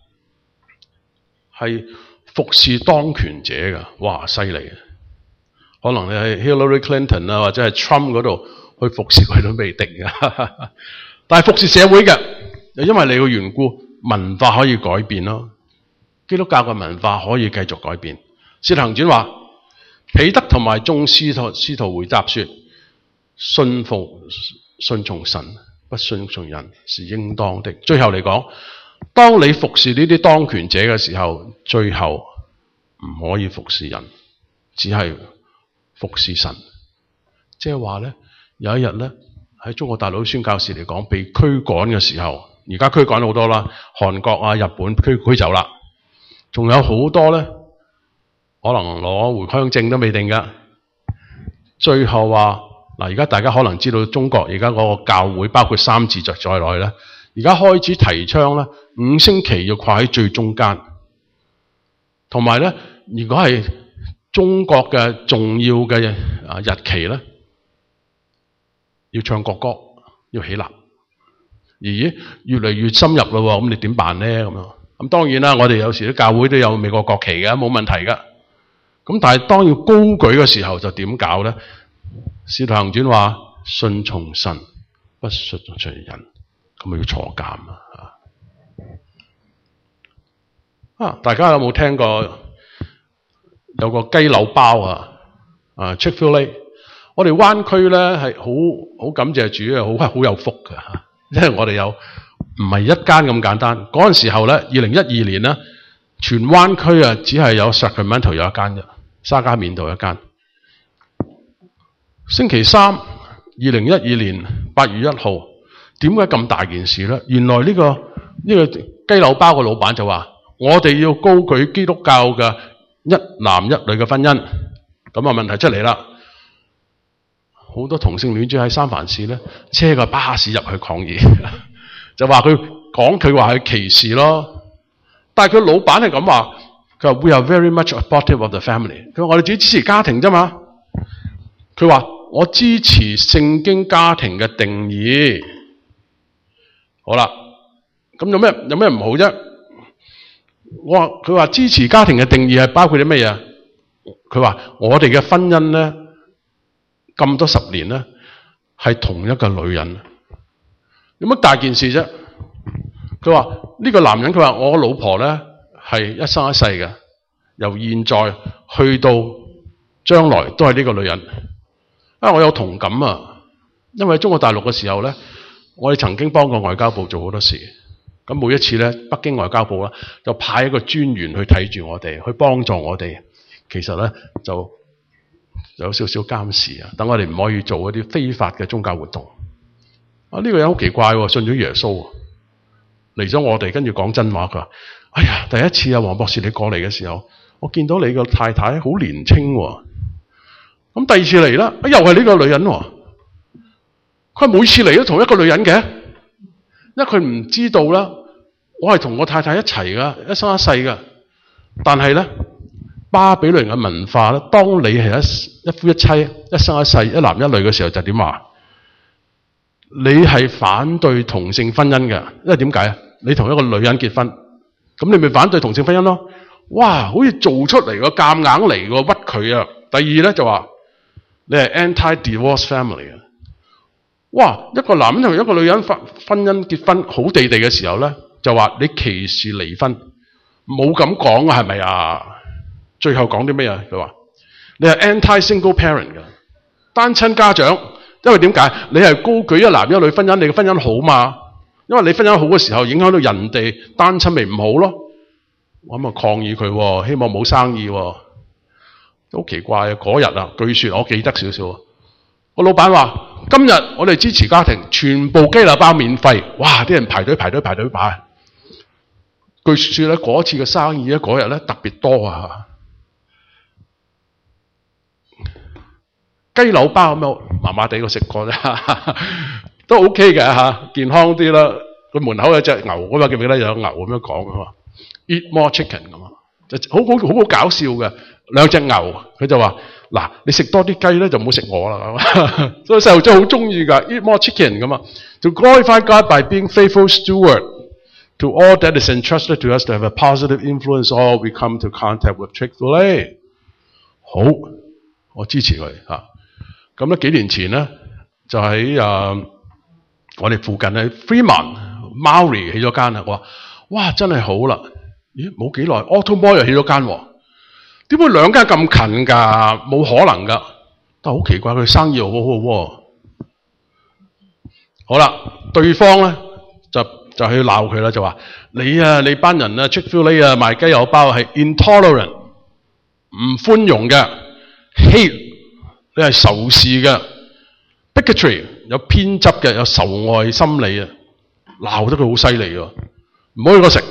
係服侍當權者嘅。哇，犀利！可能你喺 Hillary Clinton 啊，或者係 Trump 嗰度去服侍佢都未定嘅。但係服侍社會嘅，又因為你嘅緣故，文化可以改變咯。基督教嘅文化可以繼續改變。使徒行傳話，彼得同埋眾使徒使徒回答說：信服信從神，不信從人是應當的。最後嚟講，當你服侍呢啲當權者嘅時候，最後唔可以服侍人，只係服侍神。即係話咧，有一日咧，喺中國大陸宣教士嚟講，被驅趕嘅時候，而家驅趕好多啦，韓國啊、日本驅驅走啦，仲有好多咧，可能攞回鄉證都未定噶。最後話嗱，而家大家可能知道中國而家嗰個教會，包括三自在在內咧，而家開始提倡咧，五星旗要掛喺最中間，同埋咧，如果係中國嘅重要嘅啊日期咧，要唱國歌，要起立。而越嚟越深入咯，咁你點辦咧？咁樣咁當然啦，我哋有時啲教會都有美國國旗嘅，冇問題噶。咁但係當要高舉嘅時候，就點搞咧？使徒行傳話：信從神，不信從人，咁咪要坐監啊！啊，大家有冇聽過有個雞柳包啊？啊 Chick-fil-A， 我哋灣區咧係好好感謝主啊，好好有福噶吓，因為我哋有唔係一間咁簡單。嗰陣時候咧，二零一二年咧，全灣區啊只係有 Sacramento 有一間啫，沙加緬度一間。星期三，二零一二年八月一號，點解咁大件事咧？原來呢、這個呢、這個雞柳包嘅老闆就話：我哋要高舉基督教嘅一男一女嘅婚姻。咁啊問題出嚟啦，好多同性戀者喺三藩市咧，車個巴士入去抗議，就話佢講佢話係歧視咯。但係佢老闆係咁話，佢話 We are very much supportive of the family。佢話我哋只支持家庭啫嘛。佢話我支持聖經家庭嘅定義。好啦，咁有咩有咩唔好啫？我話佢話支持家庭嘅定義係包括啲咩嘢？佢話我哋嘅婚姻咧，咁多十年咧，係同一個女人，有乜大件事啫？佢話呢個男人，佢話我老婆咧係一生一世嘅，由現在去到將來都係呢個女人。啊，我有同感啊，因為喺中國大陸嘅時候咧，我哋曾經幫過外交部做好多事。咁每一次咧，北京外交部啦就派一個專員去睇住我哋，去幫助我哋。其實咧就有少少監視啊，等我哋唔可以做一啲非法嘅宗教活動。啊，呢個人好奇怪喎，信咗耶穌嚟咗我哋，跟住講真話，佢話：哎呀，第一次啊，黃博士你過嚟嘅時候，我見到你個太太好年青喎。咁第二次嚟啦，又係呢個女人喎。佢每次嚟都同一個女人嘅，因為佢唔知道啦。我係同我太太一齊噶，一生一世噶。但係咧，巴比倫嘅文化咧，當你係一一夫一妻、一生一世、一男一女嘅時候，就點話？你係反對同性婚姻嘅，因為點解啊？你同一個女人結婚，咁你咪反對同性婚姻咯？哇，好似做出嚟個夾硬嚟個屈佢啊！第二咧就話你係 anti-divorce family 啊！哇，一個男人同一個女人婚婚姻結婚好地地嘅時候咧，就話你歧視離婚，冇咁講啊，係咪啊？ 最後講啲咩啊？佢話你係 anti-single parent 嘅單親家長，因為點解？你係高舉一男一女婚姻，你嘅婚姻好嘛？因為你婚姻好嘅時候，影響到人哋單親咪唔好咯。我咁啊抗議佢，希望冇生意，都好奇怪啊！嗰日啊，據說我記得少少，個老闆話：今日我哋支持家庭，全部雞柳包免費。哇！啲人排隊排隊排隊排。據說咧，嗰次嘅生意咧，嗰日咧特別多啊！雞柳包咁樣麻麻地，我食過啫，都 OK 嘅嚇，健康啲啦。佢門口有隻牛咁嘛，記唔記得有牛咁樣講啊嘛 ？Eat more chicken 咁啊，就好好好好搞笑嘅兩隻牛，佢就話：嗱，你食多啲雞咧，就唔好食我啦。所以細路仔好中意㗎 ，eat more chicken 咁啊。To glorify God by being faithful steward to all that is entrusted to us to have a positive influence all we come to contact with Chick-fil-A。好，我支持佢嚇。咁咧幾年前咧，就喺誒、呃、我哋附近喺 Fremont、Maury 起咗間啊！我話：哇，真係好啦！咦，冇幾耐 Automall 又起咗間喎。點會兩間咁近㗎？冇可能㗎！但係好奇怪，佢生意又好好喎。好啦，對方咧就就去鬧佢啦，就話：你啊，你班人啊 ，Chick-fil-A 啊，賣雞柳包係 intolerant， 唔寬容嘅 ，hate。你係仇視嘅 bigotry， 有偏執嘅，有仇外心理啊！鬧得佢好犀利喎，唔好去嗰食。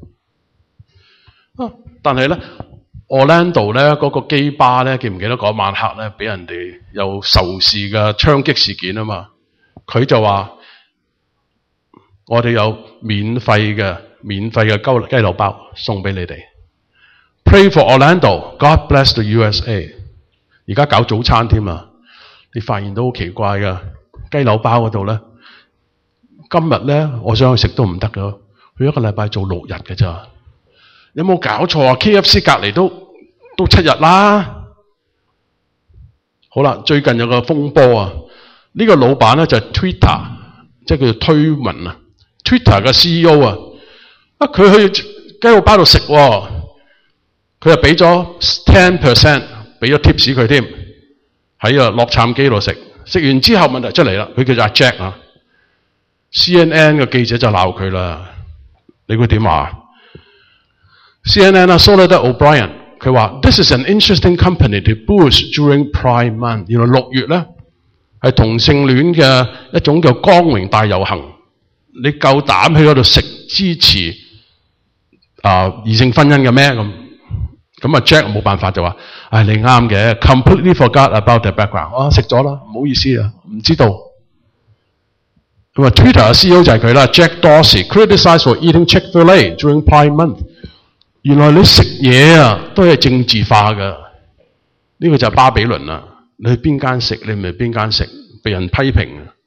啊！但係咧 ，Orlando 咧嗰個基巴咧，記唔記得嗰晚黑咧，俾人哋有仇視嘅槍擊事件啊嘛？佢就話：我哋有免費嘅免費嘅雞雞柳包送俾你哋。Pray for Orlando，God bless the U S A。而家搞早餐添啊！你發現都好奇怪㗎，雞柳包嗰度咧，今日咧我想去食都唔得㗎，佢一個禮拜做六日㗎咋？有冇搞錯啊 ？K F C 隔離都都七日啦。好啦，最近有個風波啊，呢、這個老闆咧就係 Twitter， 即係叫做推文啊 ，Twitter 嘅 C E O 啊，啊佢去雞柳包度食喎，佢又俾咗 ten percent。俾咗 tips 佢添，喺啊洛杉磯度食，食完之後問題出嚟啦，佢叫做阿 Jack 啊 ，C N N 嘅記者就鬧佢啦，你估點話 ？C N N 啊 Soledad O'Brien 佢話 ：This is an interesting company to boost during Pride Month。原來六月咧係同性戀嘅一種叫光榮大遊行，你夠膽去嗰度食支持啊、呃、異性婚姻嘅咩咁？咁啊 Jack 冇辦法就話：唉，你啱嘅 ，completely forgot about the background。啊，食咗啦，唔好意思啊，唔知道。咁啊 Twitter 嘅 C E O 就係佢啦 ，Jack Dorsey criticized for eating Chick-fil-A during Pride Month。原來你食嘢啊，都係政治化㗎。呢、這個就係巴比倫啦。你去邊間食，你咪邊間食，被人批評。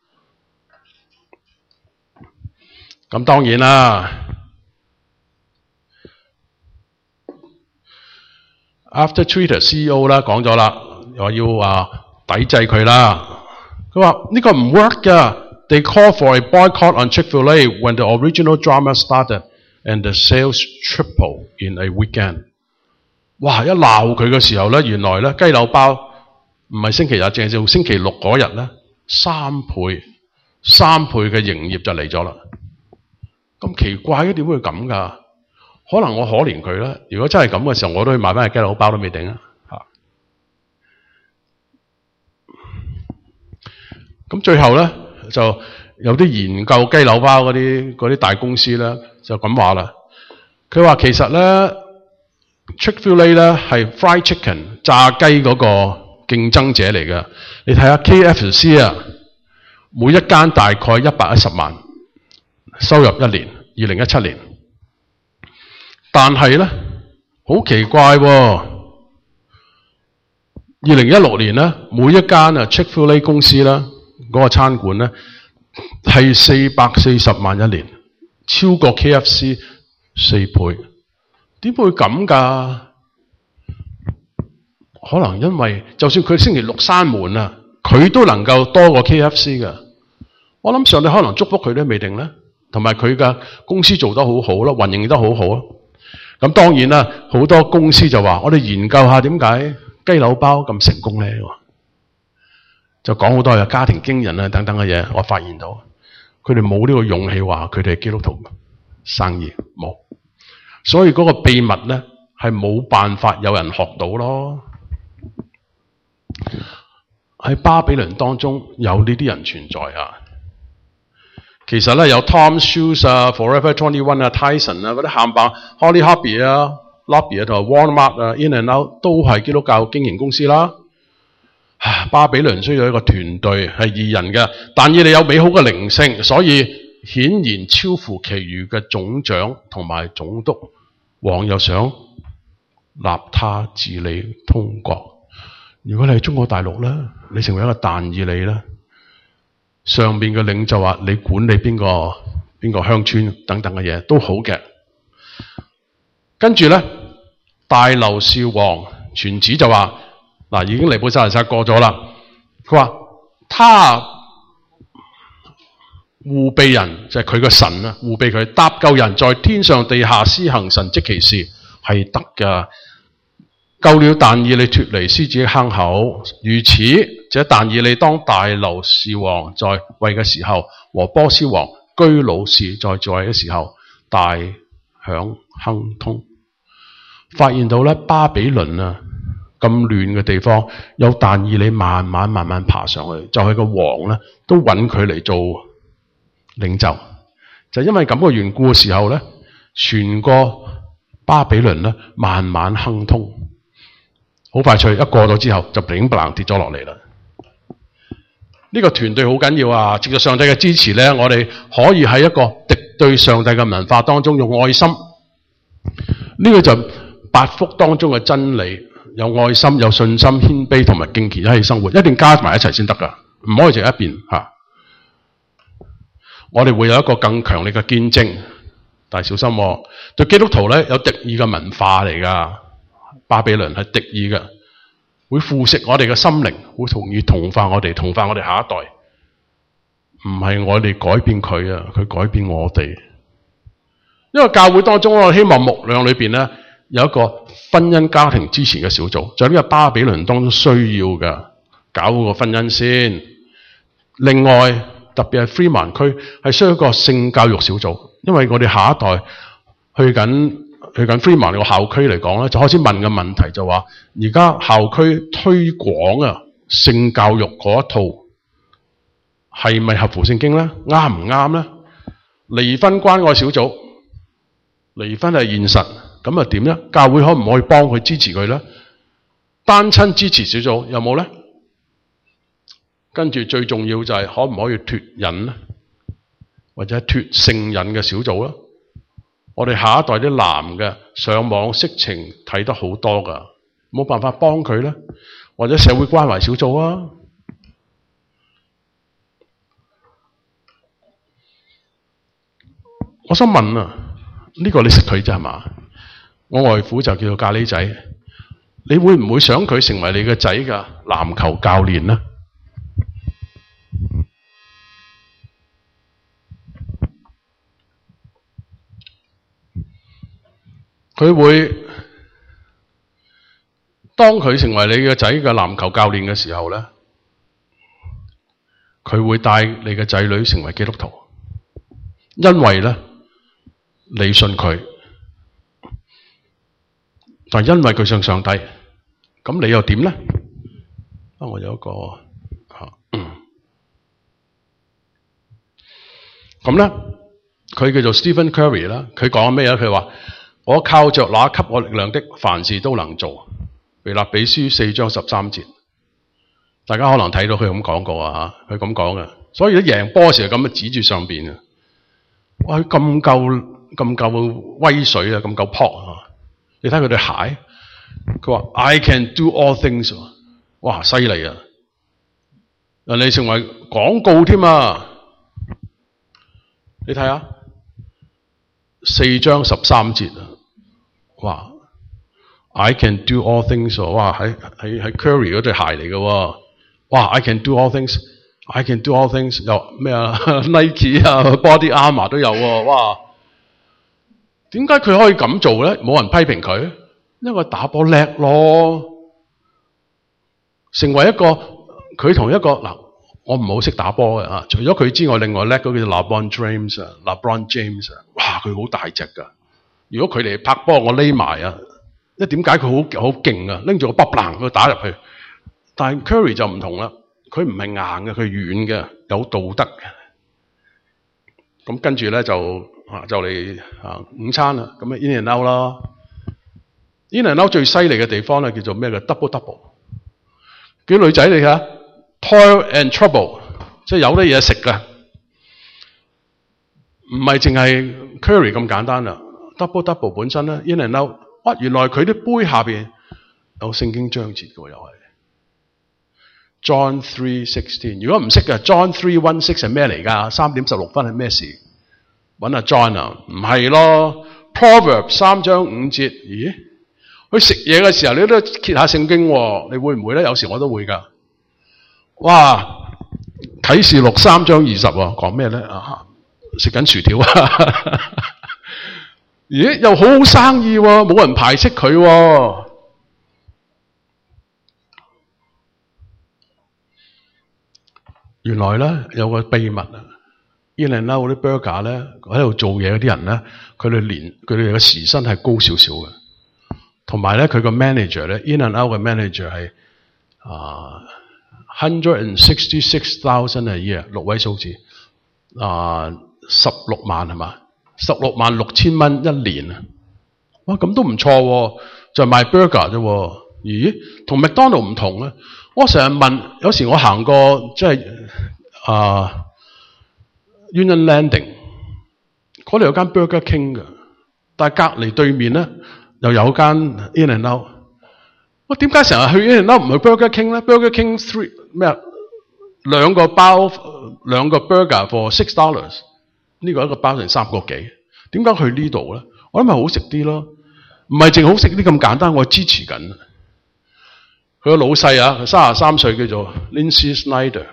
咁當然啦。After Twitter C E O 啦講咗啦，又話要啊抵制佢啦。佢話呢個唔 work 㗎。They call for a boycott on Chick-fil-A when the original drama started and the sales tripled in a weekend。哇！一鬧佢嘅時候咧，原來咧雞柳包唔係星期日，淨係做星期六嗰日咧，三倍三倍嘅營業就嚟咗啦。咁奇怪嘅，點會咁㗎？可能我可憐佢啦。如果真係咁嘅時候，我都去買翻個雞柳包都未定啊！嚇。咁最後咧，就有啲研究雞柳包嗰啲嗰啲大公司咧，就咁話啦。佢話其實咧 Chick-fil-A 咧係 fried chicken 炸雞嗰個競爭者嚟嘅。你睇下 K F C 啊，每一間大概一百一十萬收入一年，二零一七年。但係咧，好奇怪喎！二零一六年咧，每一間啊 Chick-fil-A 公司咧，嗰、那個餐館咧係四百四十萬一年，超過 K F C 四倍。點會咁㗎？可能因為就算佢星期六閂門啊，佢都能夠多過 K F C 㗎。我諗上帝可能祝福佢都未定咧，同埋佢嘅公司做得好好啦，運營得好好啦。 咁當然啦，好多公司就話：我哋研究下點解雞柳包咁成功呢？就講好多有家庭經營啊等等嘅嘢。我發現到佢哋冇呢個勇氣話佢哋係基督徒生意冇，所以嗰個秘密呢係冇辦法有人學到咯。喺巴比倫當中有呢啲人存在啊。其實咧有 Tom Shoes 啊、Forever twenty-one 啊、Tyson 啊嗰啲冚棒 Holly Hobby 啊、Lobby 啊同埋 Walmart 啊、In and Out 都係基督教經營公司啦。巴比倫需要一個團隊係義人嘅，但以理有美好嘅靈性，所以顯然超乎其餘嘅總長同埋總督。王又想立他治理通國。如果你係中國大陸咧，你成為一個但以理咧，上面嘅領袖話你管理邊個邊個鄉村等等嘅嘢都好嘅。跟住咧，大流士王傳旨就話嗱，已經尼布甲尼撒過咗啦。佢話他護庇人就係佢個神啊，護庇佢搭救人，在天上地下施行神蹟奇事係得噶。救了但以理脫離獅子坑口，如此這但以理當大流士王在位嘅時候，和波斯王居魯士在在位嘅時候，大享亨通。發現到咧，巴比倫啊咁亂嘅地方，有但以理慢慢慢慢爬上去，就係、是、個王咧都揾佢嚟做領袖，就因為咁嘅緣故嘅時候咧，全個巴比倫咧慢慢亨通。好快脆，一過咗之後就砰砰跌咗落嚟啦。呢個團隊好緊要啊！藉着上帝嘅支持咧，我哋可以喺一個敵對上帝嘅文化當中，用愛心。呢個就八福當中嘅真理，有愛心、有信心、謙卑同埋敬虔一起生活，一定加埋一齊先得噶，唔可以淨一邊吓。我哋會有一個更強力嘅見證，但係小心喎，對基督徒咧有敵意嘅文化嚟噶。巴比倫係敵意嘅，會腐蝕我哋嘅心靈，會同意同化我哋，同化我哋下一代。唔係我哋改變佢啊，佢改變我哋。因為教會當中，我希望牧養裏邊咧有一個婚姻家庭支持嘅小組，就喺呢個巴比倫當中需要嘅，搞好個婚姻先。另外，特別係 Freeman 區係需要一個性教育小組，因為我哋下一代去緊。去緊 Freeman 個校區嚟講咧，就開始問嘅問題就話：而家校區推廣啊性教育嗰一套係咪合乎聖經咧？啱唔啱咧？離婚關愛小組，離婚係現實，咁啊點咧？教會可唔可以幫佢支持佢咧？單親支持小組有冇咧？跟住最重要就係可唔可以脫癮咧？或者脫性癮嘅小組咧？我哋下一代啲男嘅上網色情睇得好多噶，冇辦法幫佢咧，或者社會關懷小組啊。我想問啊，呢個你識佢啫係嘛？我外父就叫做咖喱仔，你會唔會想佢成為你個仔嘅籃球教練呢？佢會當佢成為你嘅仔嘅籃球教練嘅時候咧，佢會帶你嘅仔女成為基督徒，因為咧你信佢，但因為佢信上帝，咁你又點咧？啊，我有一個咁咧，佢、嗯、叫做 Stephen Curry 啦，佢講咩啊？佢話：我靠着那給我力量的，凡事都能做。腓立比書四章十三節，大家可能睇到佢咁講過啊，佢咁講嘅。所以咧贏波時候咁啊指住上邊啊，哇！佢咁夠咁夠威水啊，咁夠撲啊！你睇佢對鞋，佢話 I can do all things， 哇！犀利啊！人哋成為廣告添啊！你睇下四章十三節啊！哇 ！I can do all things， 哇！喺喺喺 Curry 嗰對鞋嚟嘅喎，哇 ！I can do all things，I can do all things， 又咩啊 ？Nike 啊 ，Body Armour 都有喎，哇！ 點解佢可以咁做咧？冇人批評佢，因為打波叻咯。成為一個佢同一個嗱，我唔好識打波嘅啊。除咗佢之外，另外叻嗰個叫 LeBron James 啊 ，LeBron James 啊，哇！佢好大隻噶。如果佢哋拍波，我匿埋啊。因為點解佢好好勁啊？拎住個波啷佢打入去。但係 Curry 就唔同啦，佢唔係硬嘅，佢軟嘅，有道德嘅。咁跟住咧就啊就嚟啊午餐啦，咁啊 In and Out 啦 ，In and Out 最犀利嘅地方咧叫做咩嘅 Double Double。叫女仔嚟㗎 ，Toil and Trouble， 即係有啲嘢食㗎，唔係淨係 Curry 咁簡單啦。Double Double 本身咧 In and Out， 哇！原來佢啲杯下邊有聖經章節嘅又係。John three sixteen， 如果唔識嘅 John three one six 係咩嚟㗎？三點十六分係咩事？揾阿 John 啊，唔係咯。Proverbs 三章五節，咦？佢食嘢嘅時候你都揭下聖經喎，你會唔會咧？有時我都會㗎。哇！啟示錄三章二十喎，講咩咧？啊，食緊薯條啊！咦？又好好生意喎，冇人排斥佢喎。原來咧有個秘密啊 In and Out 嗰啲 burger 咧喺度做嘢嗰啲人咧，佢哋連佢哋嘅時薪係高少少嘅，同埋咧佢個 manager 咧 In and Out 嘅 manager 係啊 hundred and sixty six thousand a year 六位數字啊十六萬係嘛？十六萬六千蚊一年啊！哇，咁都唔錯喎，就係賣 burger 啫喎。咦？同麥當勞唔同咧。我成日問，有時我行過即係啊 Union Landing， 嗰度有間 Burger King 嘅，但係隔離對面咧又有間 In and Out。我點解成日去 In and Out 唔去 Burger King 咧 ？Burger King three 咩？兩個包兩個 burger for six dollars， 呢個一個包成三個幾。點解去呢度咧？我諗係好食啲咯，唔係淨好食啲咁簡單。我支持緊。佢個老細啊，佢三十三歲，叫做 Lindsay Snyder。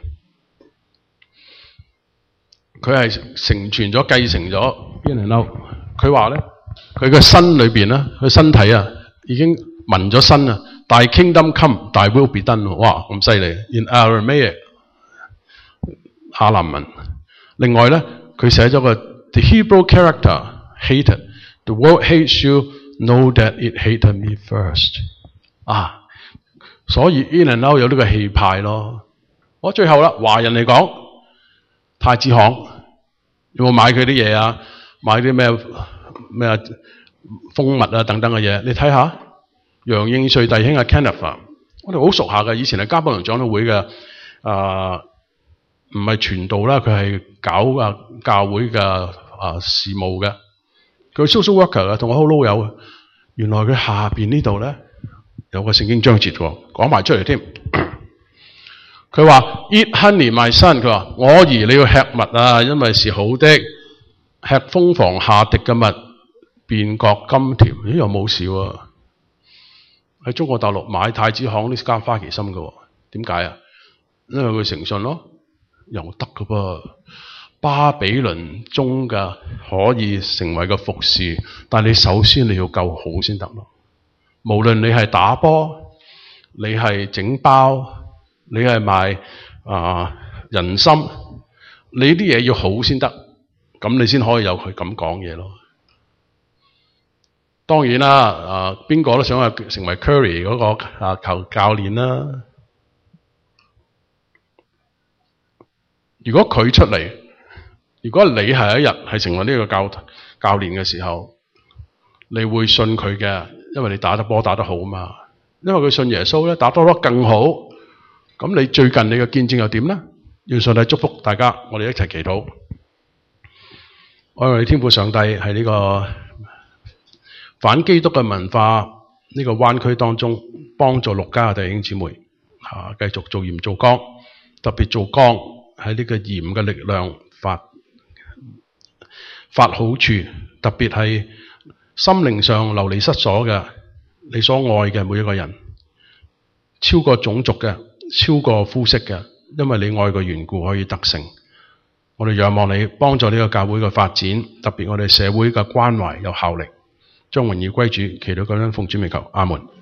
佢係承傳咗、繼承咗 In and Out。佢話咧，佢嘅身裏邊咧，佢身體啊已經紋咗身啊。Thy kingdom come, thy will be done。哇，咁犀利 ！In Aramaic 亞蘭文。另外咧，佢寫咗個 The Hebrew character hated the world hates you, know that it hated me first。啊！所以 In and Out 有呢個氣派咯。我最後啦，華人嚟講，太子行有冇買佢啲嘢啊？買啲咩咩蜂蜜啊等等嘅嘢？你睇下楊應瑞弟兄啊 Kenneth 啊，我哋好熟下嘅，以前係加百隆長老會嘅啊，唔係傳道啦，佢係搞啊教會嘅啊事務嘅，佢 social worker 啊，同我好老友啊。原來佢下邊呢度咧。有個聖經章節喎，講埋出嚟添。佢話 Eat honey, my son。佢話我兒你要吃蜜啊，因為是好的。吃蜂房下滴嘅蜜，便覺甘甜。咦，又冇事喎。喺中國大陸買太子行呢間花旗參嘅喎，點解啊？因為佢誠信咯，又得嘅噃。巴比倫中嘅可以成為個服侍，但係你首先你要夠好先得咯。無論你係打波，你係整包，你係賣啊人參，你啲嘢要好先得，咁你先可以有佢咁講嘢咯。當然啦，啊邊個都想係成為 Curry 嗰個啊球教練啦。如果佢出嚟，如果你係一日係成為呢個教教練嘅時候，你會信佢嘅。因為你打得波打得好嘛，因為佢信耶穌咧，打多得更好。咁你最近你嘅見證又點呢？要上帝祝福大家，我哋一齊祈禱。我哋天父上帝喺呢個反基督嘅文化呢個灣區當中，幫助陸家嘅弟兄姊妹啊，繼續做鹽做光，特別做光喺呢個鹽嘅力量發發好處，特別係心靈上流離失所嘅，你所愛嘅每一個人，超過種族嘅，超過膚色嘅，因為你愛嘅緣故可以得勝。 我哋仰望你幫助呢個教會嘅發展，特別我哋社會嘅關懷有效力，將榮耀歸主，祈禱感恩奉主名求，阿門。